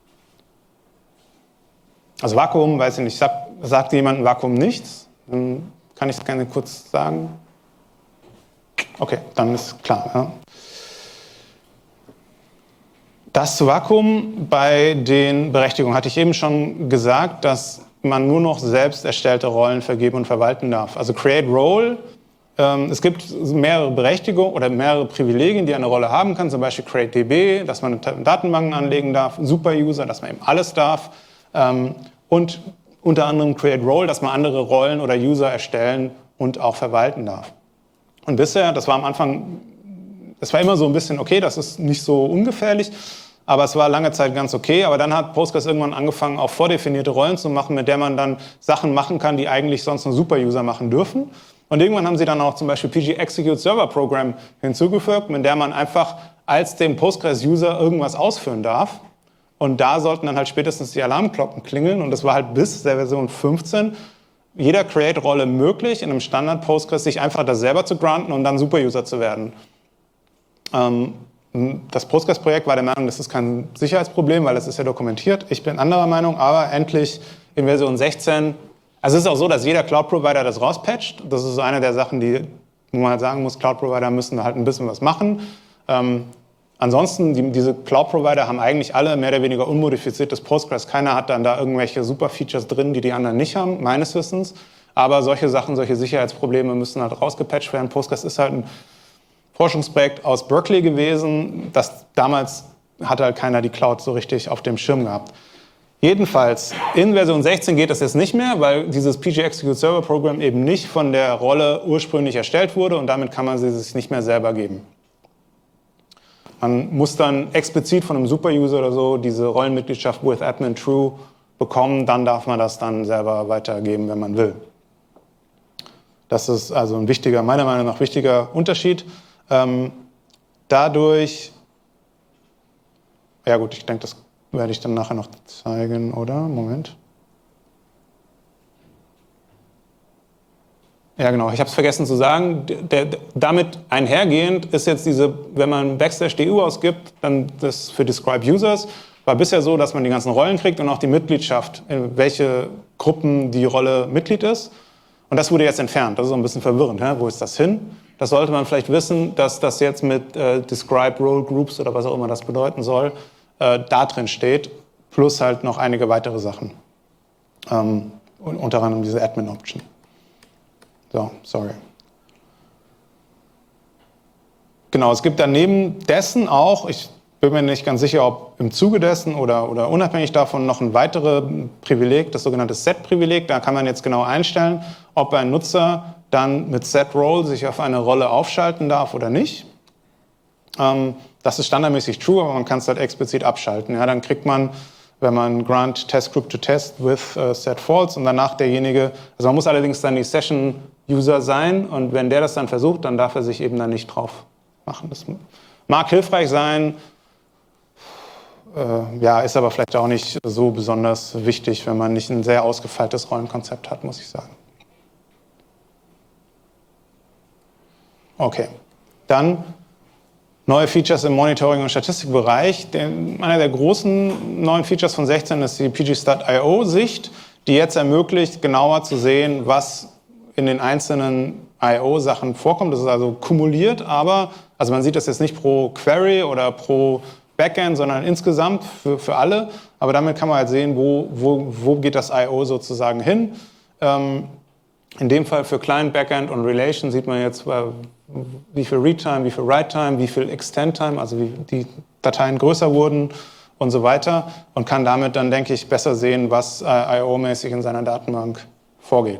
Also Vakuum, weiß ich nicht, sagt, sagt jemand Vakuum nichts? Dann kann ich es gerne kurz sagen. Okay, dann ist klar. Ja. Das zu Vakuum bei den Berechtigungen hatte ich eben schon gesagt, dass man nur noch selbst erstellte Rollen vergeben und verwalten darf. Also Create Role, ähm, es gibt mehrere Berechtigungen oder mehrere Privilegien, die eine Rolle haben kann, zum Beispiel Create D B, dass man Datenbanken anlegen darf, Super-User, dass man eben alles darf ähm, und unter anderem Create Role, dass man andere Rollen oder User erstellen und auch verwalten darf. Und bisher, das war am Anfang, das war immer so ein bisschen okay, das ist nicht so ungefährlich, aber es war lange Zeit ganz okay. Aber dann hat Postgres irgendwann angefangen, auch vordefinierte Rollen zu machen, mit der man dann Sachen machen kann, die eigentlich sonst nur Super-User machen dürfen. Und irgendwann haben sie dann auch zum Beispiel P G Execute Server Program hinzugefügt, mit der man einfach als dem Postgres-User irgendwas ausführen darf. Und da sollten dann halt spätestens die Alarmglocken klingeln. Und das war halt bis der Version fünfzehn jeder Create-Rolle möglich, in einem Standard-Postgres sich einfach das selber zu granten und dann Super-User zu werden. Ähm, Das Postgres-Projekt war der Meinung, das ist kein Sicherheitsproblem, weil das ist ja dokumentiert. Ich bin anderer Meinung, aber endlich in Version sechzehn, also es ist auch so, dass jeder Cloud-Provider das rauspatcht. Das ist eine der Sachen, die, wo man halt sagen muss, Cloud-Provider müssen halt ein bisschen was machen. Ähm, ansonsten, die, diese Cloud-Provider haben eigentlich alle mehr oder weniger unmodifiziertes Postgres. Keiner hat dann da irgendwelche Super-Features drin, die die anderen nicht haben, meines Wissens. Aber solche Sachen, solche Sicherheitsprobleme müssen halt rausgepatcht werden. Postgres ist halt ein Forschungsprojekt aus Berkeley gewesen. Das, damals hatte halt keiner die Cloud so richtig auf dem Schirm gehabt. Jedenfalls, in Version sechzehn geht das jetzt nicht mehr, weil dieses P G Execute Server Program eben nicht von der Rolle ursprünglich erstellt wurde und damit kann man sie sich nicht mehr selber geben. Man muss dann explizit von einem Superuser oder so diese Rollenmitgliedschaft with admin true bekommen, dann darf man das dann selber weitergeben, wenn man will. Das ist also ein wichtiger, meiner Meinung nach wichtiger Unterschied. Ähm, dadurch, ja gut, ich denke, das werde ich dann nachher noch zeigen, oder? Moment. Ja genau, ich habe es vergessen zu sagen, der, der, damit einhergehend ist jetzt diese, wenn man Backslash D U ausgibt, dann das für Describe Users, war bisher so, dass man die ganzen Rollen kriegt und auch die Mitgliedschaft, in welche Gruppen die Rolle Mitglied ist. Und das wurde jetzt entfernt, das ist so ein bisschen verwirrend, hä? Wo ist das hin? Das sollte man vielleicht wissen, dass das jetzt mit äh, Describe Role Groups oder was auch immer das bedeuten soll, äh, da drin steht, plus halt noch einige weitere Sachen. Ähm, unter anderem diese Admin-Option. So, sorry. Genau, es gibt daneben dessen auch, ich bin mir nicht ganz sicher, ob im Zuge dessen oder, oder unabhängig davon noch ein weiteres Privileg, das sogenannte Set-Privileg. Da kann man jetzt genau einstellen, ob ein Nutzer dann mit Set-Role sich auf eine Rolle aufschalten darf oder nicht. Ähm, das ist standardmäßig true, aber man kann es halt explizit abschalten. Ja, dann kriegt man, wenn man grant test group to test with uh, set false und danach derjenige, also man muss allerdings dann die Session-User sein und wenn der das dann versucht, dann darf er sich eben dann nicht drauf machen. Das mag hilfreich sein, äh, ja, ist aber vielleicht auch nicht so besonders wichtig, wenn man nicht ein sehr ausgefeiltes Rollenkonzept hat, muss ich sagen. Okay, dann neue Features im Monitoring- und Statistikbereich. Einer der großen neuen Features von sechzehn ist die P G Stat I O-Sicht, die jetzt ermöglicht, genauer zu sehen, was in den einzelnen I O-Sachen vorkommt. Das ist also kumuliert, aber also man sieht das jetzt nicht pro Query oder pro Backend, sondern insgesamt für, für alle. Aber damit kann man halt sehen, wo, wo, wo geht das I O sozusagen hin. Ähm, in dem Fall für Client, Backend und Relation sieht man jetzt, wie viel Read-Time, wie viel Write-Time, wie viel Extend-Time, also wie die Dateien größer wurden und so weiter und kann damit dann, denke ich, besser sehen, was äh, I O-mäßig in seiner Datenbank vorgeht.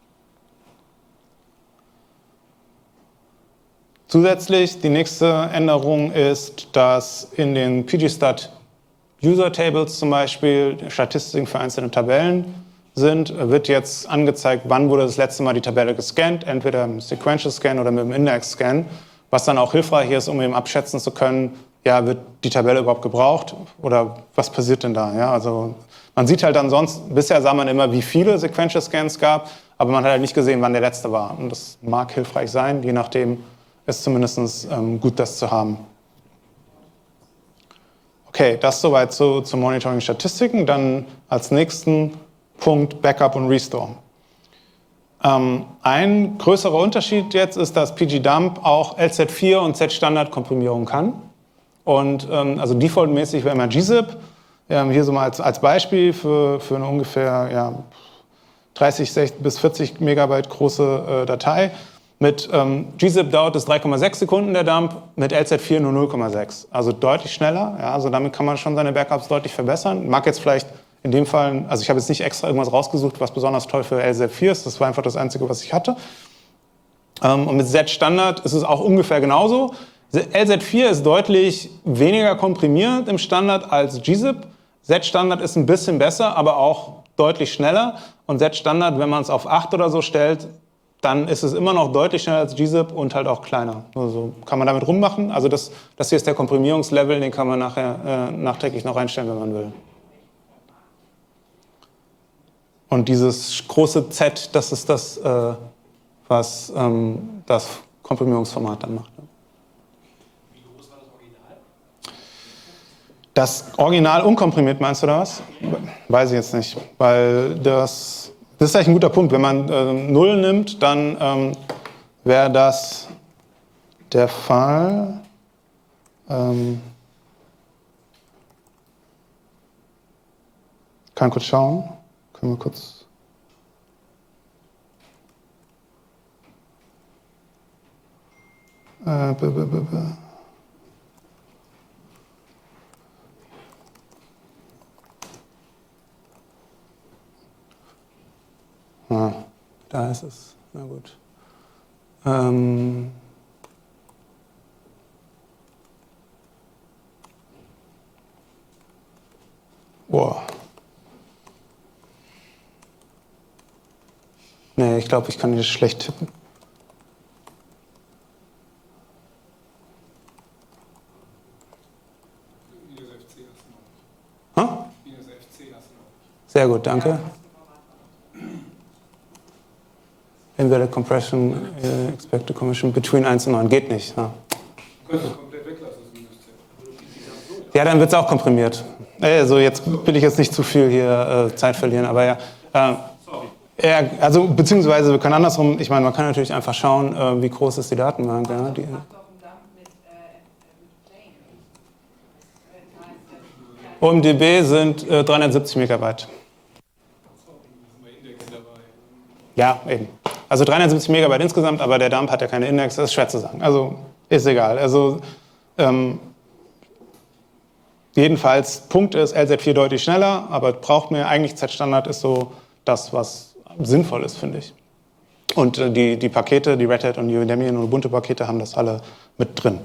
Zusätzlich, die nächste Änderung ist, dass in den P G Stat User Tables zum Beispiel Statistiken für einzelne Tabellen sind, wird jetzt angezeigt, wann wurde das letzte Mal die Tabelle gescannt, entweder im Sequential Scan oder mit dem Index Scan, was dann auch hilfreich ist, um eben abschätzen zu können, ja, wird die Tabelle überhaupt gebraucht oder was passiert denn da? Ja, also man sieht halt ansonsten, bisher sah man immer, wie viele Sequential Scans gab, aber man hat halt nicht gesehen, wann der letzte war. Und das mag hilfreich sein, je nachdem ist zumindest ähm, gut, das zu haben. Okay, das soweit zu, zu Monitoring-Statistiken. Dann als nächsten Punkt Backup und Restore. Ähm, ein größerer Unterschied jetzt ist, dass P G Dump auch L Z vier und Z-Standard-Komprimierung kann. Und ähm, also defaultmäßig wäre immer gzip. Ähm, hier so mal als, als Beispiel für, für eine ungefähr ja, dreißig bis vierzig Megabyte große äh, Datei. Mit ähm, gzip dauert es drei Komma sechs Sekunden der Dump, mit L Z vier nur null Komma sechs. Also deutlich schneller. Ja, also damit kann man schon seine Backups deutlich verbessern. Mag jetzt vielleicht in dem Fall, also ich habe jetzt nicht extra irgendwas rausgesucht, was besonders toll für L Z vier ist. Das war einfach das Einzige, was ich hatte. Ähm, und mit Z-Standard ist es auch ungefähr genauso. L Z vier ist deutlich weniger komprimiert im Standard als gzip. Z-Standard ist ein bisschen besser, aber auch deutlich schneller. Und Z-Standard, wenn man es auf acht oder so stellt, dann ist es immer noch deutlich schneller als gzip und halt auch kleiner. Also kann man damit rummachen. Also das, das hier ist der Komprimierungslevel, den kann man nachher äh, nachträglich noch einstellen, wenn man will. Und dieses große Z, das ist das, äh, was ähm, das Komprimierungsformat dann macht. Wie groß war das Original? Das Original unkomprimiert, meinst du da was? Weiß ich jetzt nicht, weil das, das ist eigentlich ein guter Punkt. Wenn man äh, null nimmt, dann ähm, wäre das der Fall. Ähm, kann kurz schauen. Können wir kurz. Äh, b, b, b, b. Ah, da ist es. Na gut. Ähm. Boah. Nee, ich glaube, ich kann hier schlecht tippen. Huh? Sehr gut, danke. Invalid Compression, uh, Expected Compression between eins und neun. Geht nicht. Ja, Du kannst es komplett weglassen, das Minus zehn. ja dann wird es auch komprimiert. Also jetzt will ich jetzt nicht zu viel hier äh, Zeit verlieren, aber ja. Äh, ja, also beziehungsweise wir können andersrum, ich meine, man kann natürlich einfach schauen, äh, wie groß ist die Datenbank. Ja, die, O M D B sind äh, dreihundertsiebzig Megabyte. Ja, eben. Also dreihundertsiebzig Megabyte insgesamt, aber der Dump hat ja keine Index, das ist schwer zu sagen. Also ist egal. Also ähm, jedenfalls, Punkt ist, L Z vier deutlich schneller, aber braucht mehr. Eigentlich Z-Standard ist so das, was sinnvoll ist, finde ich. Und äh, die, die Pakete, die Red Hat und Udemy und Ubuntu-Pakete haben das alle mit drin.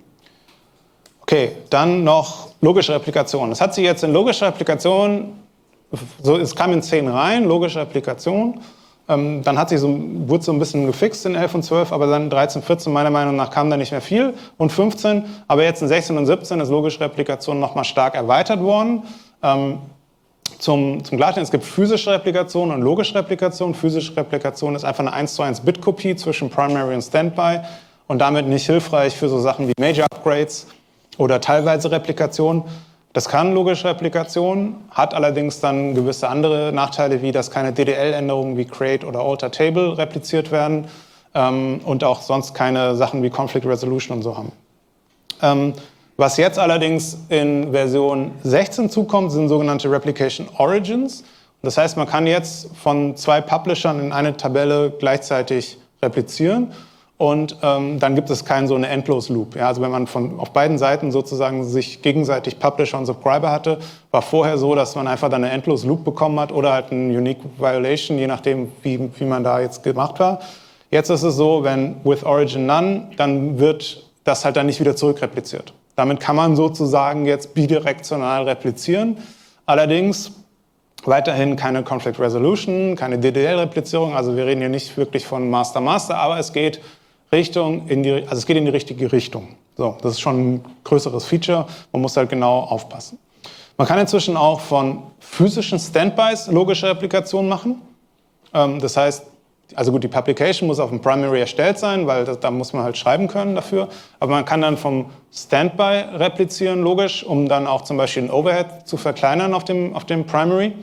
Okay, dann noch logische Replikation. Das hat sich jetzt in logische Replikation, so, es kam in zehn rein, logische Replikation. Ähm, dann hat sich so, wurde so ein bisschen gefixt in elf und zwölf, aber dann dreizehn, vierzehn meiner Meinung nach kam da nicht mehr viel. Und fünfzehn, aber jetzt in sechzehn und siebzehn ist logische Replikation nochmal stark erweitert worden. Ähm, zum, zum Klarstellen, es gibt physische Replikation und logische Replikation. Physische Replikation ist einfach eine eins zu eins Bit-Kopie zwischen Primary und Standby und damit nicht hilfreich für so Sachen wie Major Upgrades oder teilweise Replikation. Das kann logische Replikation, hat allerdings dann gewisse andere Nachteile, wie dass keine D D L-Änderungen wie Create oder Alter Table repliziert werden ähm, und auch sonst keine Sachen wie Conflict Resolution und so haben. Ähm, was jetzt allerdings in Version sechzehn zukommt, sind sogenannte Replication Origins. Das heißt, man kann jetzt von zwei Publishern in eine Tabelle gleichzeitig replizieren. Und ähm, dann gibt es keinen so eine Endlos-Loop. Ja, also wenn man von, auf beiden Seiten sozusagen sich gegenseitig Publisher und Subscriber hatte, war vorher so, dass man einfach dann eine Endlos-Loop bekommen hat oder halt eine Unique Violation, je nachdem, wie, wie man da jetzt gemacht war. Jetzt ist es so, wenn with origin none, dann wird das halt dann nicht wieder zurückrepliziert. Damit kann man sozusagen jetzt bidirektional replizieren. Allerdings weiterhin keine Conflict Resolution, keine D D L-Replizierung. Also wir reden hier nicht wirklich von Master-Master, aber es geht Richtung in die, also es geht in die richtige Richtung. So, das ist schon ein größeres Feature. Man muss halt genau aufpassen. Man kann inzwischen auch von physischen Standbys logische Replikationen machen. Ähm, das heißt, also gut, die Publication muss auf dem Primary erstellt sein, weil das, da muss man halt schreiben können dafür. Aber man kann dann vom Standby replizieren, logisch, um dann auch zum Beispiel den Overhead zu verkleinern auf dem, auf dem Primary.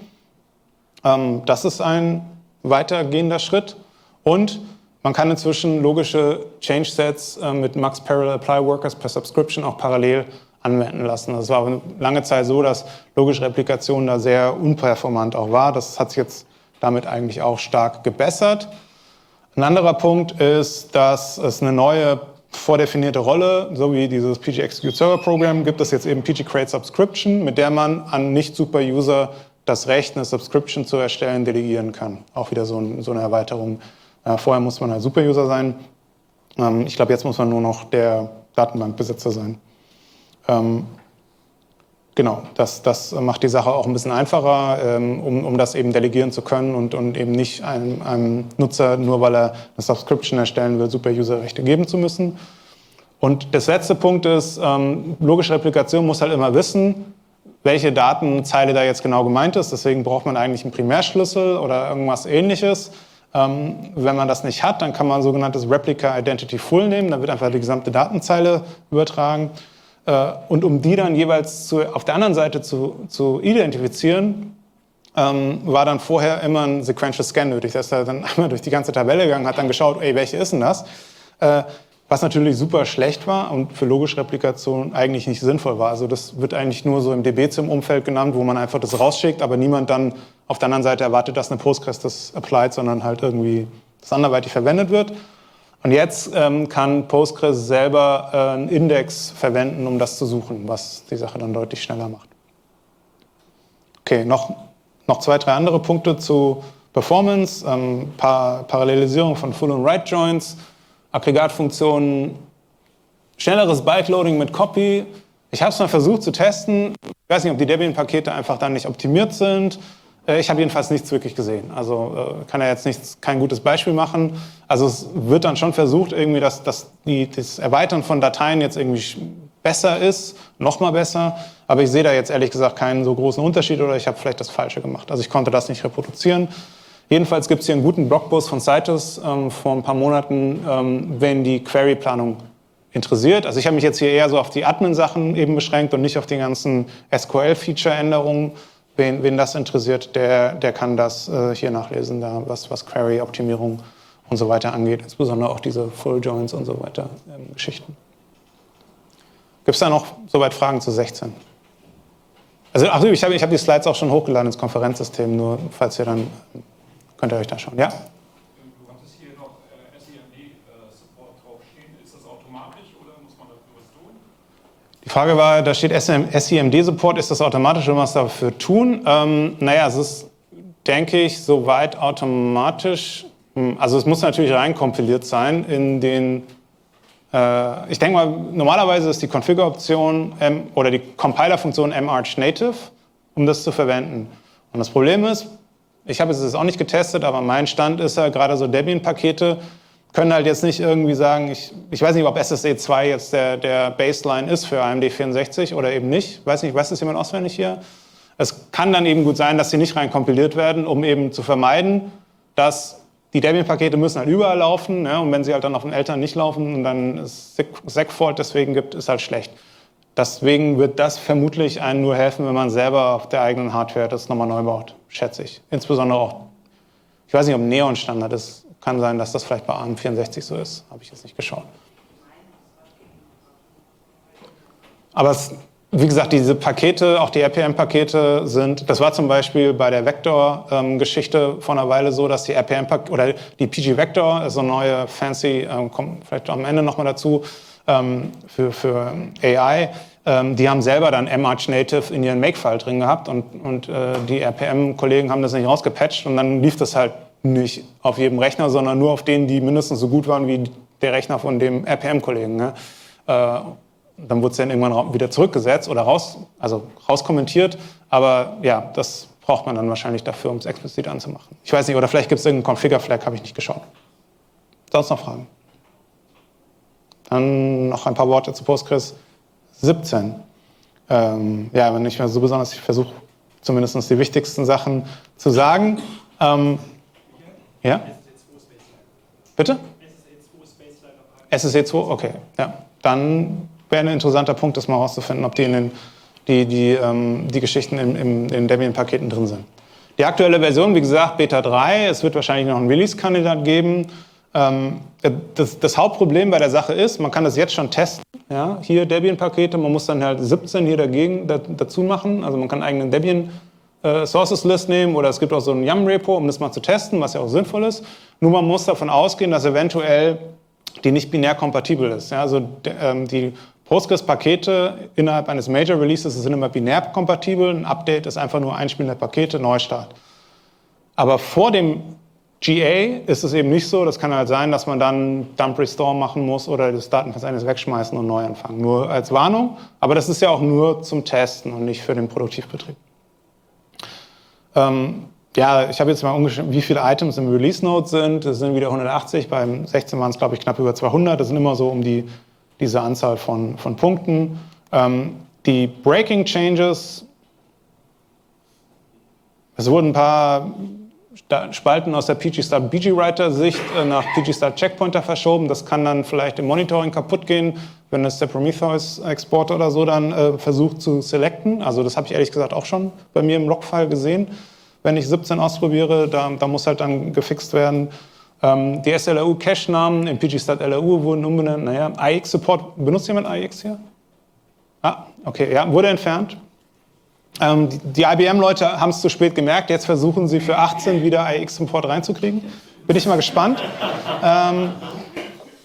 Ähm, das ist ein weitergehender Schritt. Und man kann inzwischen logische Change-Sets äh, mit Max Parallel Apply Workers per Subscription auch parallel anwenden lassen. Das war eine lange Zeit so, dass logische Replikation da sehr unperformant auch war. Das hat sich jetzt damit eigentlich auch stark gebessert. Ein anderer Punkt ist, dass es eine neue vordefinierte Rolle, so wie dieses P G Execute Server Program, gibt es jetzt eben P G Create Subscription, mit der man an Nicht-Super-User das Recht, eine Subscription zu erstellen, delegieren kann. Auch wieder so, ein, so eine Erweiterung. Äh, vorher muss man halt Super-User sein. Ähm, ich glaube, jetzt muss man nur noch der Datenbankbesitzer sein. Ähm, genau, das, das macht die Sache auch ein bisschen einfacher, ähm, um, um das eben delegieren zu können und, und eben nicht einem, einem Nutzer, nur weil er eine Subscription erstellen will, Super-User-Rechte geben zu müssen. Und das letzte Punkt ist, ähm, logische Replikation muss halt immer wissen, welche Datenzeile da jetzt genau gemeint ist. Deswegen braucht man eigentlich einen Primärschlüssel oder irgendwas Ähnliches. Ähm, wenn man das nicht hat, dann kann man ein sogenanntes Replica Identity Full nehmen. Da wird einfach die gesamte Datenzeile übertragen. Äh, und um die dann jeweils zu, auf der anderen Seite zu, zu identifizieren, ähm, war dann vorher immer ein Sequential Scan nötig. Das ist er dann einmal durch die ganze Tabelle gegangen, hat dann geschaut, ey, welche ist denn das? Äh, was natürlich super schlecht war und für logische Replikation eigentlich nicht sinnvoll war. Also das wird eigentlich nur so im D B Z I M-Umfeld genannt, wo man einfach das rausschickt, aber niemand dann auf der anderen Seite erwartet, dass eine Postgres das applied, sondern halt irgendwie das anderweitig verwendet wird. Und jetzt ähm, kann Postgres selber äh, einen Index verwenden, um das zu suchen, was die Sache dann deutlich schneller macht. Okay, noch, noch zwei, drei andere Punkte zu Performance, ähm, pa Parallelisierung von Full- und Write-Joins, Aggregatfunktionen, schnelleres Byte-Loading mit Copy. Ich habe es mal versucht zu testen. Ich weiß nicht, ob die Debian-Pakete einfach dann nicht optimiert sind. Ich habe jedenfalls nichts wirklich gesehen. Also äh, kann er jetzt nichts, kein gutes Beispiel machen. Also es wird dann schon versucht, irgendwie, dass, dass die, das Erweitern von Dateien jetzt irgendwie besser ist, noch mal besser. Aber ich sehe da jetzt ehrlich gesagt keinen so großen Unterschied oder ich habe vielleicht das Falsche gemacht. Also ich konnte das nicht reproduzieren. Jedenfalls gibt es hier einen guten Blogpost von Citus ähm, vor ein paar Monaten, ähm, wenn die Query-Planung interessiert. Also ich habe mich jetzt hier eher so auf die Admin-Sachen eben beschränkt und nicht auf die ganzen S Q L-Feature-Änderungen. Wen, wen das interessiert, der, der kann das äh, hier nachlesen, da was, was Query-Optimierung und so weiter angeht, insbesondere auch diese Full-Joins und so weiter ähm, Geschichten. Gibt es da noch soweit Fragen zu sechzehn? Also ach, ich habe ich hab die Slides auch schon hochgeladen ins Konferenzsystem, nur falls ihr dann, könnt ihr euch da schauen. Ja? Du hattest hier noch äh, S E M D-Support draufstehen. Ist das automatisch oder muss man dafür was tun? Die Frage war, da steht S E M D-Support, ist das automatisch oder was dafür tun? Ähm, naja, es ist, denke ich, soweit automatisch, also es muss natürlich reinkompiliert sein in den, äh, ich denke mal, normalerweise ist die Configure-Option ähm, oder die Compiler-Funktion march-native, um das zu verwenden. Und das Problem ist, ich habe es jetzt auch nicht getestet, aber mein Stand ist ja, gerade so Debian-Pakete können halt jetzt nicht irgendwie sagen, ich, ich weiß nicht, ob S S E zwei jetzt der, der Baseline ist für A M D vierundsechzig oder eben nicht. Weiß nicht, weiß das jemand auswendig hier? Es kann dann eben gut sein, dass sie nicht rein kompiliert werden, um eben zu vermeiden, dass die Debian-Pakete müssen halt überall laufen, ne? Und wenn sie halt dann auf den Eltern nicht laufen und dann es Segfault deswegen gibt, ist halt schlecht. Deswegen wird das vermutlich einem nur helfen, wenn man selber auf der eigenen Hardware das nochmal neu baut, schätze ich. Insbesondere auch, ich weiß nicht, ob Neon Standard ist. Kann sein, dass das vielleicht bei A R M vierundsechzig so ist. Habe ich jetzt nicht geschaut. Aber es, wie gesagt, diese Pakete, auch die R P M-Pakete sind, das war zum Beispiel bei der Vector-Geschichte ähm, vor einer Weile so, dass die R P M oder die P G Vector, so neue fancy, ähm, kommt vielleicht am Ende nochmal dazu, ähm, für, für A I, ähm, die haben selber dann march-native in ihren Makefile drin gehabt und, und äh, die R P M-Kollegen haben das nicht rausgepatcht und dann lief das halt nicht auf jedem Rechner, sondern nur auf denen, die mindestens so gut waren wie der Rechner von dem R P M-Kollegen. Ne? Äh, dann wurde es dann irgendwann wieder zurückgesetzt oder raus, also rauskommentiert. Aber ja, das braucht man dann wahrscheinlich dafür, um es explizit anzumachen. Ich weiß nicht, oder vielleicht gibt es irgendeinen Configure-Flag, habe ich nicht geschaut. Sonst noch Fragen? Dann noch ein paar Worte zu Postgres siebzehn. Ähm, ja, wenn nicht mehr so besonders, ich versuche zumindest die wichtigsten Sachen zu sagen. Ähm, Ja? Bitte? S S E zwei, okay. Ja. Dann wäre ein interessanter Punkt, das mal herauszufinden, ob die, in den, die, die, ähm, die Geschichten in, in, in Debian-Paketen drin sind. Die aktuelle Version, wie gesagt, Beta drei. Es wird wahrscheinlich noch einen Release-Kandidat geben. Ähm, das, das Hauptproblem bei der Sache ist, man kann das jetzt schon testen. Ja? Hier Debian-Pakete, man muss dann halt siebzehn hier dagegen da, dazu machen. Also man kann einen eigenen Debian Äh, Sources List nehmen oder es gibt auch so ein Yum-Repo, um das mal zu testen, was ja auch sinnvoll ist. Nur man muss davon ausgehen, dass eventuell die nicht binär kompatibel ist. Ja, also ähm, die Postgres-Pakete innerhalb eines Major Releases sind immer binär kompatibel. Ein Update ist einfach nur Einspielen der Pakete, Neustart. Aber vor dem G A ist es eben nicht so. Das kann halt sein, dass man dann Dump Restore machen muss oder das Datenverzeichnis wegschmeißen und neu anfangen. Nur als Warnung. Aber das ist ja auch nur zum Testen und nicht für den Produktivbetrieb. Ähm, ja, ich habe jetzt mal umgeschrieben, wie viele Items im Release-Note sind. Das sind wieder hundertachtzig, beim sechzehn waren es, glaube ich, knapp über zweihundert. Das sind immer so um die, diese Anzahl von, von Punkten. Ähm, die Breaking Changes, es wurden ein paar Spalten aus der P G Start B G Writer-Sicht nach P G Start Checkpointer verschoben. Das kann dann vielleicht im Monitoring kaputt gehen, wenn es der Prometheus-Exporter oder so dann äh, versucht zu selecten. Also das habe ich ehrlich gesagt auch schon bei mir im Logfile gesehen. Wenn ich siebzehn ausprobiere, da, da muss halt dann gefixt werden. Ähm, die S L R U-Cache-Namen in P G Start L R U wurden umbenannt. Naja, I X-Support, benutzt jemand I X hier? Ah, okay, ja, wurde entfernt. Ähm, die, die I B M-Leute haben es zu spät gemerkt. Jetzt versuchen sie für achtzehn wieder I X-Support reinzukriegen. Bin ich mal gespannt. Ähm,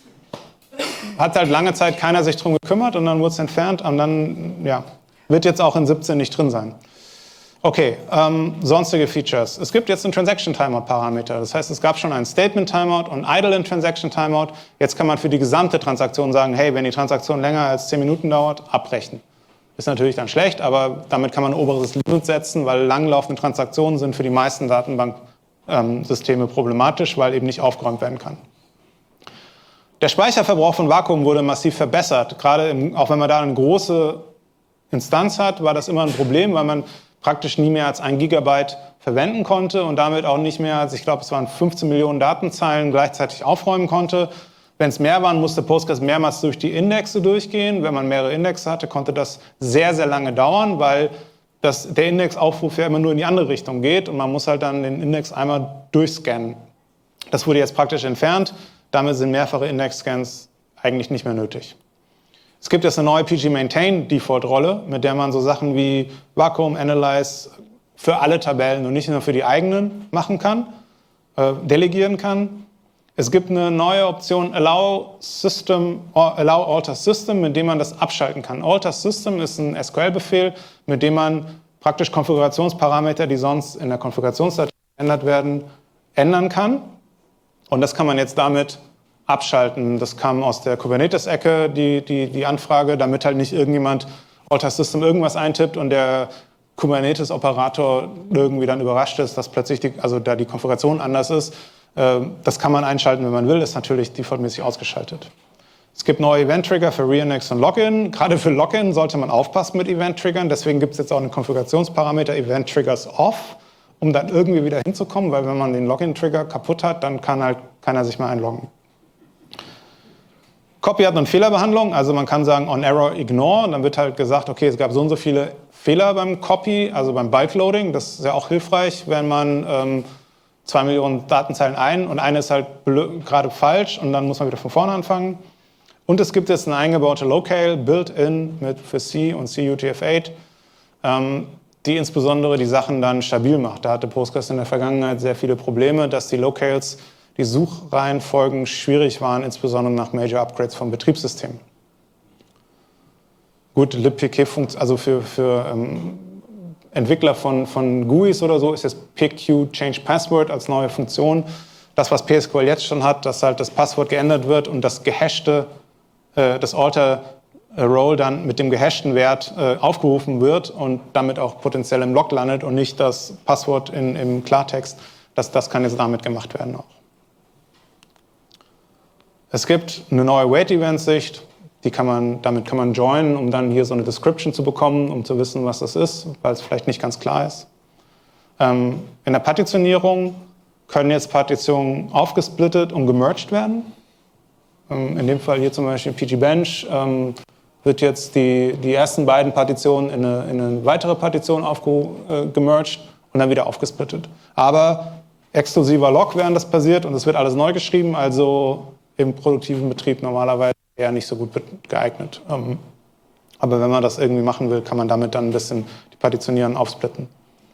hat halt lange Zeit keiner sich drum gekümmert und dann wurde es entfernt und dann ja, wird jetzt auch in siebzehn nicht drin sein. Okay, ähm, sonstige Features. Es gibt jetzt einen Transaction Timeout Parameter. Das heißt, es gab schon einen Statement Timeout und Idle in Transaction Timeout. Jetzt kann man für die gesamte Transaktion sagen, hey, wenn die Transaktion länger als zehn Minuten dauert, abbrechen. Ist natürlich dann schlecht, aber damit kann man ein oberes Limit setzen, weil langlaufende Transaktionen sind für die meisten Datenbanksysteme problematisch, weil eben nicht aufgeräumt werden kann. Der Speicherverbrauch von Vakuum wurde massiv verbessert. Gerade im, auch wenn man da eine große Instanz hat, war das immer ein Problem, weil man praktisch nie mehr als ein Gigabyte verwenden konnte und damit auch nicht mehr als, ich glaube, es waren fünfzehn Millionen Datenzeilen gleichzeitig aufräumen konnte. Wenn es mehr waren, musste Postgres mehrmals durch die Indexe durchgehen. Wenn man mehrere Indexe hatte, konnte das sehr, sehr lange dauern, weil das, der Indexaufruf ja immer nur in die andere Richtung geht und man muss halt dann den Index einmal durchscannen. Das wurde jetzt praktisch entfernt. Damit sind mehrfache Index-Scans eigentlich nicht mehr nötig. Es gibt jetzt eine neue P G Maintain Default-Rolle, mit der man so Sachen wie Vakuum, Analyze für alle Tabellen und nicht nur für die eigenen machen kann, äh, delegieren kann. Es gibt eine neue Option Allow System, Allow Alter System, mit dem man das abschalten kann. Alter System ist ein S Q L-Befehl, mit dem man praktisch Konfigurationsparameter, die sonst in der Konfigurationsdatei geändert werden, ändern kann. Und das kann man jetzt damit abschalten. Das kam aus der Kubernetes-Ecke, die, die, die Anfrage, damit halt nicht irgendjemand Alter System irgendwas eintippt und der Kubernetes-Operator irgendwie dann überrascht ist, dass plötzlich die, also da die Konfiguration anders ist. Das kann man einschalten, wenn man will, ist natürlich defaultmäßig ausgeschaltet. Es gibt neue Event-Trigger für Reindex und Login. Gerade für Login sollte man aufpassen mit Event-Triggern. Deswegen gibt es jetzt auch einen Konfigurationsparameter Event-Triggers off, um dann irgendwie wieder hinzukommen, weil wenn man den Login-Trigger kaputt hat, dann kann halt keiner sich mehr einloggen. Copy hat eine Fehlerbehandlung, also man kann sagen on error ignore, und dann wird halt gesagt, okay, es gab so und so viele Fehler beim Copy, also beim Bulk-Loading. Das ist ja auch hilfreich, wenn man ähm, zwei Millionen Datenzeilen ein und eine ist halt gerade falsch und dann muss man wieder von vorne anfangen. Und es gibt jetzt eine eingebaute Locale, built-in mit für C und C U T F acht, ähm, die insbesondere die Sachen dann stabil macht. Da hatte Postgres in der Vergangenheit sehr viele Probleme, dass die Locales, die Suchreihenfolgen schwierig waren, insbesondere nach Major Upgrades vom Betriebssystem. Gut, libpk, also für, für ähm, Entwickler von, von G U Is oder so ist jetzt P Q Change Password als neue Funktion. Das, was P S Q L jetzt schon hat, dass halt das Passwort geändert wird und das gehashte, äh, das Alter Roll dann mit dem gehashten Wert äh, aufgerufen wird und damit auch potenziell im Log landet und nicht das Passwort in, im Klartext. Das, das kann jetzt damit gemacht werden auch. Es gibt eine neue Wait-Event-Sicht. Die kann man, damit kann man joinen, um dann hier so eine Description zu bekommen, um zu wissen, was das ist, weil es vielleicht nicht ganz klar ist. Ähm, in der Partitionierung können jetzt Partitionen aufgesplittet und gemerged werden. Ähm, in dem Fall hier zum Beispiel P G Bench ähm, wird jetzt die, die ersten beiden Partitionen in eine, in eine weitere Partition aufgemerged und dann wieder aufgesplittet. Aber exklusiver Log, während das passiert, und es wird alles neu geschrieben, also im produktiven Betrieb normalerweise eher nicht so gut geeignet. Aber wenn man das irgendwie machen will, kann man damit dann ein bisschen die Partitionieren aufsplitten.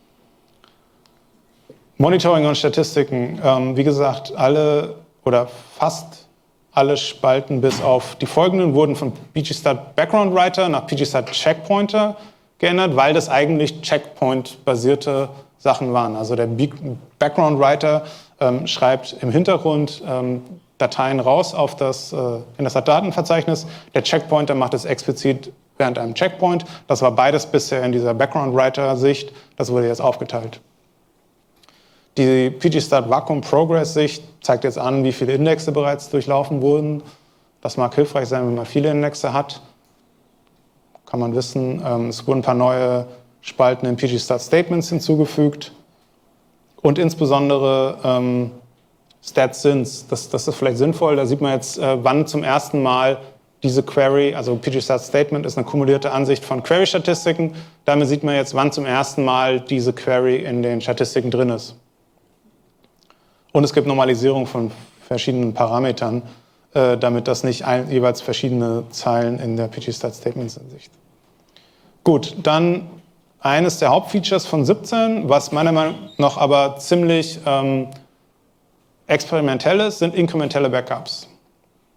Monitoring und Statistiken. Wie gesagt, alle oder fast alle Spalten bis auf die folgenden wurden von pgstart Background Writer nach pgstart Checkpointer geändert, weil das eigentlich Checkpoint-basierte Sachen waren. Also der Background Writer ähm, schreibt im Hintergrund ähm, Dateien raus auf das, äh, in das Datenverzeichnis. Der Checkpointer macht es explizit während einem Checkpoint. Das war beides bisher in dieser Background Writer-Sicht. Das wurde jetzt aufgeteilt. Die pgstart Vacuum Progress Sicht zeigt jetzt an, wie viele Indexe bereits durchlaufen wurden. Das mag hilfreich sein, wenn man viele Indexe hat. Kann man wissen, ähm, es wurden ein paar neue Spalten in pgstart Statements hinzugefügt. Und insbesondere ähm, Stat-Sins, das, das ist vielleicht sinnvoll. Da sieht man jetzt, äh, wann zum ersten Mal diese Query, also pgstart Statement ist eine kumulierte Ansicht von Query-Statistiken. Damit sieht man jetzt, wann zum ersten Mal diese Query in den Statistiken drin ist. Und es gibt Normalisierung von verschiedenen Parametern, äh, damit das nicht ein, jeweils verschiedene Zeilen in der pgstart Statements-Ansicht. Gut, dann eines der Hauptfeatures von siebzehn, was meiner Meinung nach aber ziemlich ähm, experimentell ist, sind inkrementelle Backups.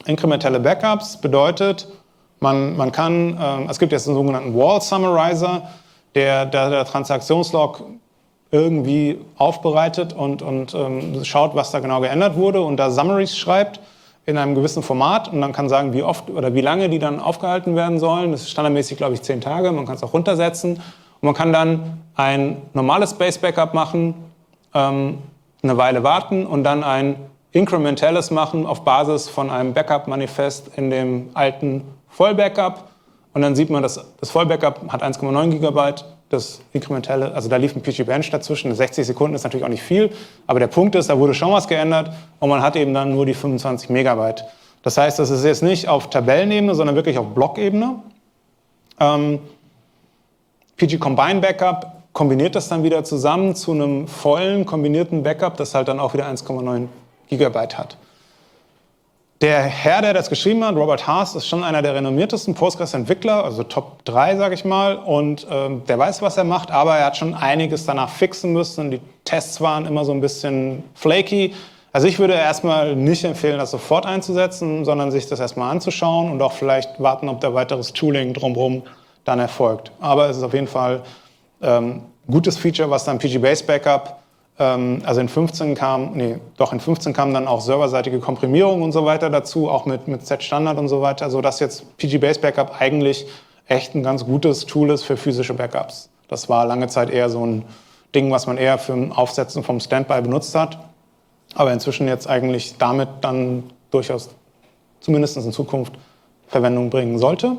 inkrementelle Backups bedeutet, man, man kann, äh, es gibt jetzt einen sogenannten Wall Summarizer, der, der, der Transaktionslog irgendwie aufbereitet und, und ähm, schaut, was da genau geändert wurde und da Summaries schreibt in einem gewissen Format und dann kann sagen, wie oft oder wie lange die dann aufgehalten werden sollen. Das ist standardmäßig, glaube ich, zehn Tage. Man kann es auch runtersetzen und man kann dann ein normales Space-Backup machen, ähm, eine Weile warten und dann ein inkrementelles machen auf Basis von einem Backup-Manifest in dem alten Vollbackup. Und dann sieht man, dass das Vollbackup hat eins Komma neun Gigabyte, das inkrementelle, also da lief ein P G Bench dazwischen, sechzig Sekunden ist natürlich auch nicht viel, aber der Punkt ist, da wurde schon was geändert und man hat eben dann nur die fünfundzwanzig Megabyte. Das heißt, das ist jetzt nicht auf Tabellenebene, sondern wirklich auf Blockebene. Ähm, P G Combine Backup kombiniert das dann wieder zusammen zu einem vollen kombinierten Backup, das halt dann auch wieder eins Komma neun Gigabyte hat. Der Herr, der das geschrieben hat, Robert Haas, ist schon einer der renommiertesten Postgres-Entwickler, also Top drei, sage ich mal. Und ähm, der weiß, was er macht, aber er hat schon einiges danach fixen müssen. Die Tests waren immer so ein bisschen flaky. Also ich würde erstmal nicht empfehlen, das sofort einzusetzen, sondern sich das erstmal anzuschauen und auch vielleicht warten, ob da weiteres Tooling drumherum dann erfolgt. Aber es ist auf jeden Fall ähm, ein gutes Feature, was dann P G Base Backup, also in fünfzehn kam, nee, doch in fünfzehn kam dann auch serverseitige Komprimierung und so weiter dazu, auch mit, mit Z-Standard und so weiter, sodass jetzt P G Base Backup eigentlich echt ein ganz gutes Tool ist für physische Backups. Das war lange Zeit eher so ein Ding, was man eher für ein Aufsetzen vom Standby benutzt hat, aber inzwischen jetzt eigentlich damit dann durchaus zumindest in Zukunft Verwendung bringen sollte.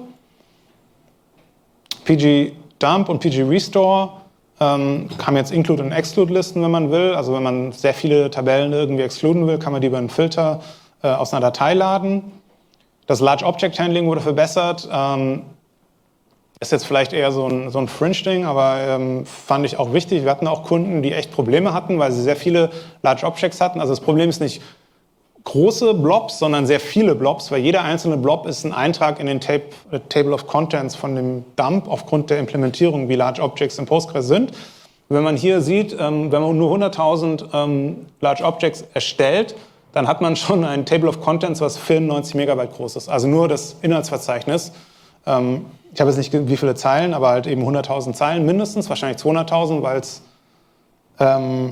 P G Dump und P G Restore Ähm, kann man jetzt Include- und Exclude-Listen, wenn man will. Also wenn man sehr viele Tabellen irgendwie exkluden will, kann man die über einen Filter äh, aus einer Datei laden. Das Large Object Handling wurde verbessert. Ähm, ist jetzt vielleicht eher so ein, so ein Fringe-Ding, aber ähm, fand ich auch wichtig. Wir hatten auch Kunden, die echt Probleme hatten, weil sie sehr viele Large Objects hatten. Also das Problem ist nicht große Blobs, sondern sehr viele Blobs, weil jeder einzelne Blob ist ein Eintrag in den Tab Table of Contents von dem Dump aufgrund der Implementierung, wie Large Objects in Postgres sind. Wenn man hier sieht, ähm, wenn man nur hunderttausend ähm, Large Objects erstellt, dann hat man schon ein Table of Contents, was vierundneunzig Megabyte groß ist. Also nur das Inhaltsverzeichnis. Ähm, ich habe jetzt nicht wie viele Zeilen, aber halt eben hunderttausend Zeilen mindestens, wahrscheinlich zweihunderttausend, weil es ähm,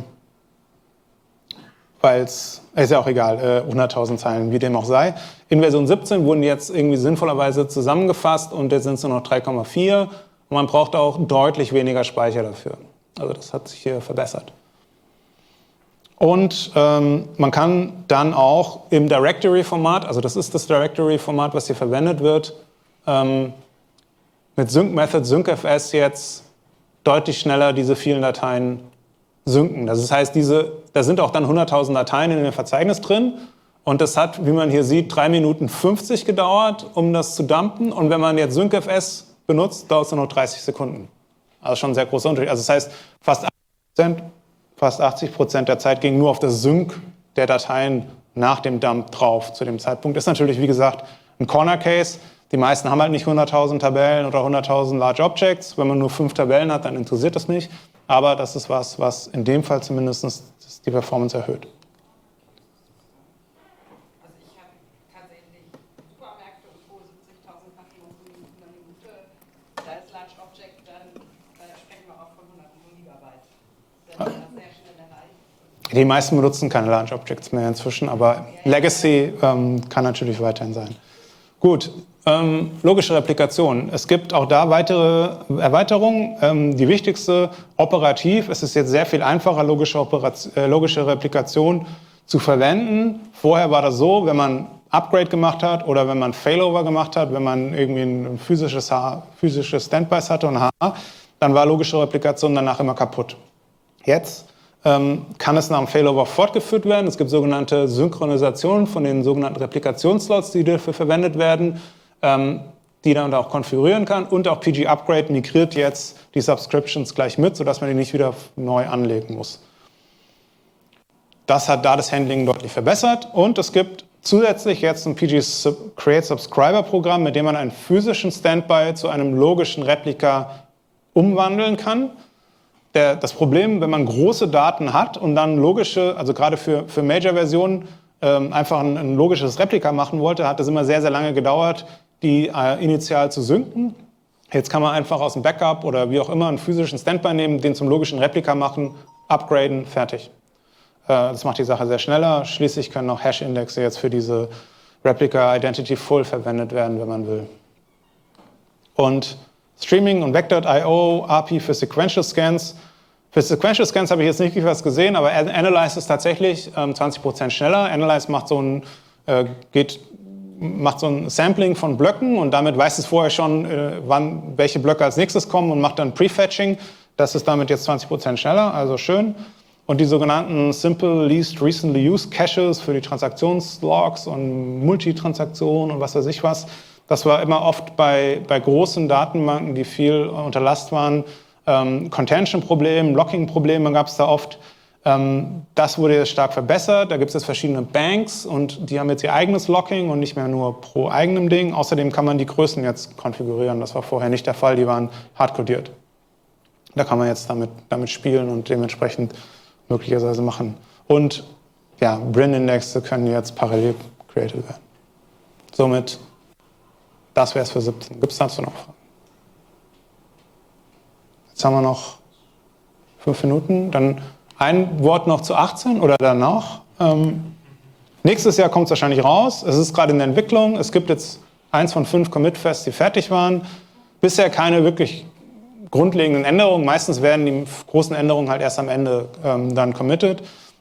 weil es, ist ja auch egal, äh, hunderttausend Zeilen, wie dem auch sei. In Version siebzehn wurden die jetzt irgendwie sinnvollerweise zusammengefasst und jetzt sind es nur noch drei Komma vier und man braucht auch deutlich weniger Speicher dafür. Also das hat sich hier verbessert. Und ähm, man kann dann auch im Directory-Format, also das ist das Directory-Format, was hier verwendet wird, ähm, mit Sync-Method, SyncFS jetzt deutlich schneller diese vielen Dateien synken. Das heißt, diese, da sind auch dann hunderttausend Dateien in dem Verzeichnis drin und das hat, wie man hier sieht, drei Minuten fünfzig gedauert, um das zu dumpen und wenn man jetzt SyncFS benutzt, dauert es nur noch dreißig Sekunden. Also schon ein sehr großer Unterschied. Also das heißt, fast achtzig Prozent, fast achtzig Prozent der Zeit ging nur auf das Sync der Dateien nach dem Dump drauf zu dem Zeitpunkt. Das ist natürlich, wie gesagt, ein Corner Case. Die meisten haben halt nicht hunderttausend Tabellen oder hunderttausend Large Objects. Wenn man nur fünf Tabellen hat, dann interessiert das nicht. Aber das ist was, was in dem Fall zumindest die Performance erhöht. Also ich habe tatsächlich Supermärkte, wo siebzigtausend Kaffee und Kunden in der Minute, da ist Large Object, dann da sprechen wir auch von hunderten Gigabyte. Das ist sehr schnell erreicht. Die meisten benutzen keine Large Objects mehr inzwischen, aber Legacy ähm, kann natürlich weiterhin sein. Gut. Ähm, logische Replikation. Es gibt auch da weitere Erweiterungen. Ähm, die wichtigste, operativ, es ist jetzt sehr viel einfacher, logische, Operation, äh, logische Replikation zu verwenden. Vorher war das so, wenn man Upgrade gemacht hat oder wenn man Failover gemacht hat, wenn man irgendwie ein physisches, physisches Standbys hatte und H A, dann war logische Replikation danach immer kaputt. Jetzt ähm, kann es nach dem Failover fortgeführt werden. Es gibt sogenannte Synchronisationen von den sogenannten Replikationsslots, die dafür verwendet werden, die dann auch konfigurieren kann und auch P G Upgrade migriert jetzt die Subscriptions gleich mit, sodass man die nicht wieder neu anlegen muss. Das hat da das Handling deutlich verbessert und es gibt zusätzlich jetzt ein P G Create Subscriber Programm, mit dem man einen physischen Standby zu einem logischen Replika umwandeln kann. Der, das Problem, wenn man große Daten hat und dann logische, also gerade für, für Major-Versionen, ähm, einfach ein, ein logisches Replika machen wollte, hat es immer sehr, sehr lange gedauert, die äh, initial zu synken. Jetzt kann man einfach aus dem Backup oder wie auch immer einen physischen Standby nehmen, den zum logischen Replika machen, upgraden, fertig. Äh, das macht die Sache sehr schneller. Schließlich können auch Hash-Indexe jetzt für diese Replica Identity Full verwendet werden, wenn man will. Und Streaming und Vector Punkt i o, A P I für Sequential Scans. Für Sequential Scans habe ich jetzt nicht wirklich was gesehen, aber Analyze ist tatsächlich ähm, zwanzig Prozent schneller. Analyze macht so ein, äh, geht, macht so ein Sampling von Blöcken und damit weiß es vorher schon, äh, wann welche Blöcke als nächstes kommen und macht dann Prefetching. Das ist damit jetzt zwanzig Prozent schneller, also schön. Und die sogenannten Simple Least Recently Used Caches für die Transaktionslogs und Multitransaktionen und was weiß ich was. Das war immer oft bei, bei großen Datenbanken, die viel unter Last waren, ähm, Contention-Problemen, Locking-Probleme gab es da oft. Ähm, das wurde jetzt stark verbessert. Da gibt es jetzt verschiedene Banks und die haben jetzt ihr eigenes Locking und nicht mehr nur pro eigenem Ding. Außerdem kann man die Größen jetzt konfigurieren. Das war vorher nicht der Fall, die waren hardcodiert. Da kann man jetzt damit, damit spielen und dementsprechend möglicherweise machen. Und ja, Brin-Indexe können jetzt parallel created werden. Somit, das wäre es für siebzehn. Gibt es dazu noch Fragen? Jetzt haben wir noch fünf Minuten. Dann ein Wort noch zu achtzehn oder danach. Ähm, nächstes Jahr kommt es wahrscheinlich raus. Es ist gerade in der Entwicklung. Es gibt jetzt eins von fünf Commit-Fests, die fertig waren. Bisher keine wirklich grundlegenden Änderungen. Meistens werden die großen Änderungen halt erst am Ende ähm, dann committed.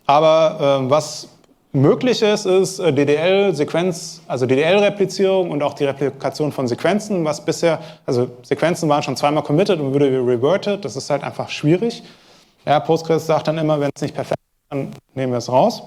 Aber ähm, was möglich ist, ist äh, D D L-Sequenz, also D D L-Replizierung und auch die Replikation von Sequenzen, was bisher, also Sequenzen waren schon zweimal committed und wurde reverted. Das ist halt einfach schwierig. Ja, Postgres sagt dann immer, wenn es nicht perfekt ist, dann nehmen wir es raus.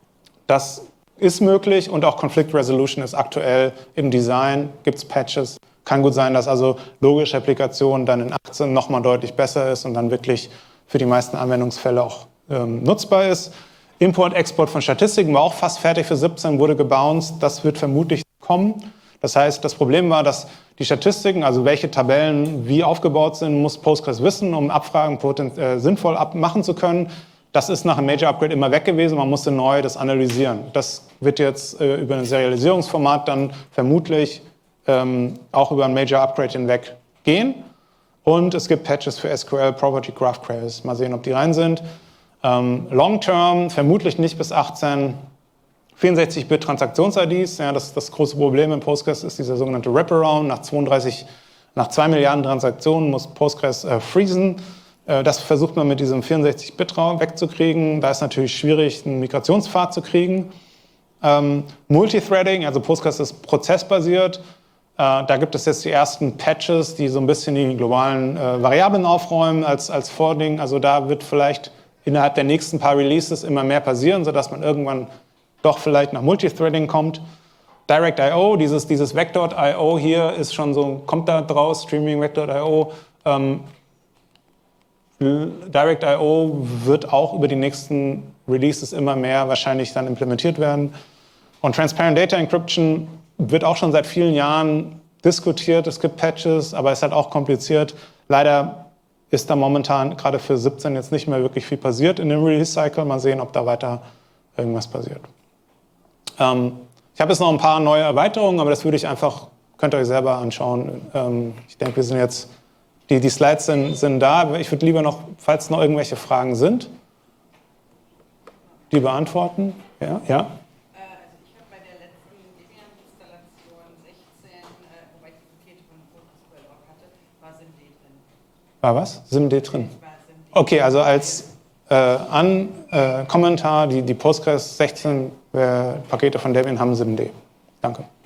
Das ist möglich und auch Conflict Resolution ist aktuell im Design, gibt es Patches. Kann gut sein, dass also logische Applikation dann in achtzehn nochmal deutlich besser ist und dann wirklich für die meisten Anwendungsfälle auch ähm, nutzbar ist. Import, Export von Statistiken war auch fast fertig für siebzehn, wurde gebounced. Das wird vermutlich kommen. Das heißt, das Problem war, dass die Statistiken, also welche Tabellen wie aufgebaut sind, muss Postgres wissen, um Abfragen potent, äh, sinnvoll abmachen zu können. Das ist nach einem Major Upgrade immer weg gewesen. Man musste neu das analysieren. Das wird jetzt äh, über ein Serialisierungsformat dann vermutlich Ähm, auch über ein Major Upgrade hinweg gehen. Und es gibt Patches für S Q L Property Graph Queries. Mal sehen, ob die rein sind. Ähm, Long Term, vermutlich nicht bis achtzehn. vierundsechzig Bit Transaktions-I Ds. Ja, das, das große Problem in Postgres ist dieser sogenannte Wraparound. Nach zweiunddreißig, nach zwei Milliarden Transaktionen muss Postgres äh, freezen. Äh, das versucht man mit diesem vierundsechzig Bit wegzukriegen. Da ist natürlich schwierig, einen Migrationspfad zu kriegen. Ähm, Multithreading, also Postgres ist prozessbasiert. Äh, da gibt es jetzt die ersten Patches, die so ein bisschen die globalen äh, Variablen aufräumen als, als Vording. Also da wird vielleicht innerhalb der nächsten paar Releases immer mehr passieren, sodass man irgendwann doch vielleicht nach Multithreading kommt. Direct Punkt i o, dieses, dieses Vector Punkt i o hier ist schon so, kommt da draus, Streaming Vector Punkt i o. Ähm, Direct Punkt i o wird auch über die nächsten Releases immer mehr wahrscheinlich dann implementiert werden. Und Transparent Data Encryption wird auch schon seit vielen Jahren diskutiert. Es gibt Patches, aber es ist halt auch kompliziert. Leider ist da momentan gerade für siebzehn jetzt nicht mehr wirklich viel passiert in dem Release-Cycle. Mal sehen, ob da weiter irgendwas passiert. Ähm, ich habe jetzt noch ein paar neue Erweiterungen, aber das würde ich einfach, könnt ihr euch selber anschauen. Ähm, ich denke, wir sind jetzt, die, die Slides sind, sind da. Ich würde lieber noch, falls noch irgendwelche Fragen sind, die beantworten. Ja, ja. War was? SIMD drin? Okay, also als äh, an äh, Kommentar, die, die Postgres sechzehn äh, Pakete von Debian haben SIMD. Danke.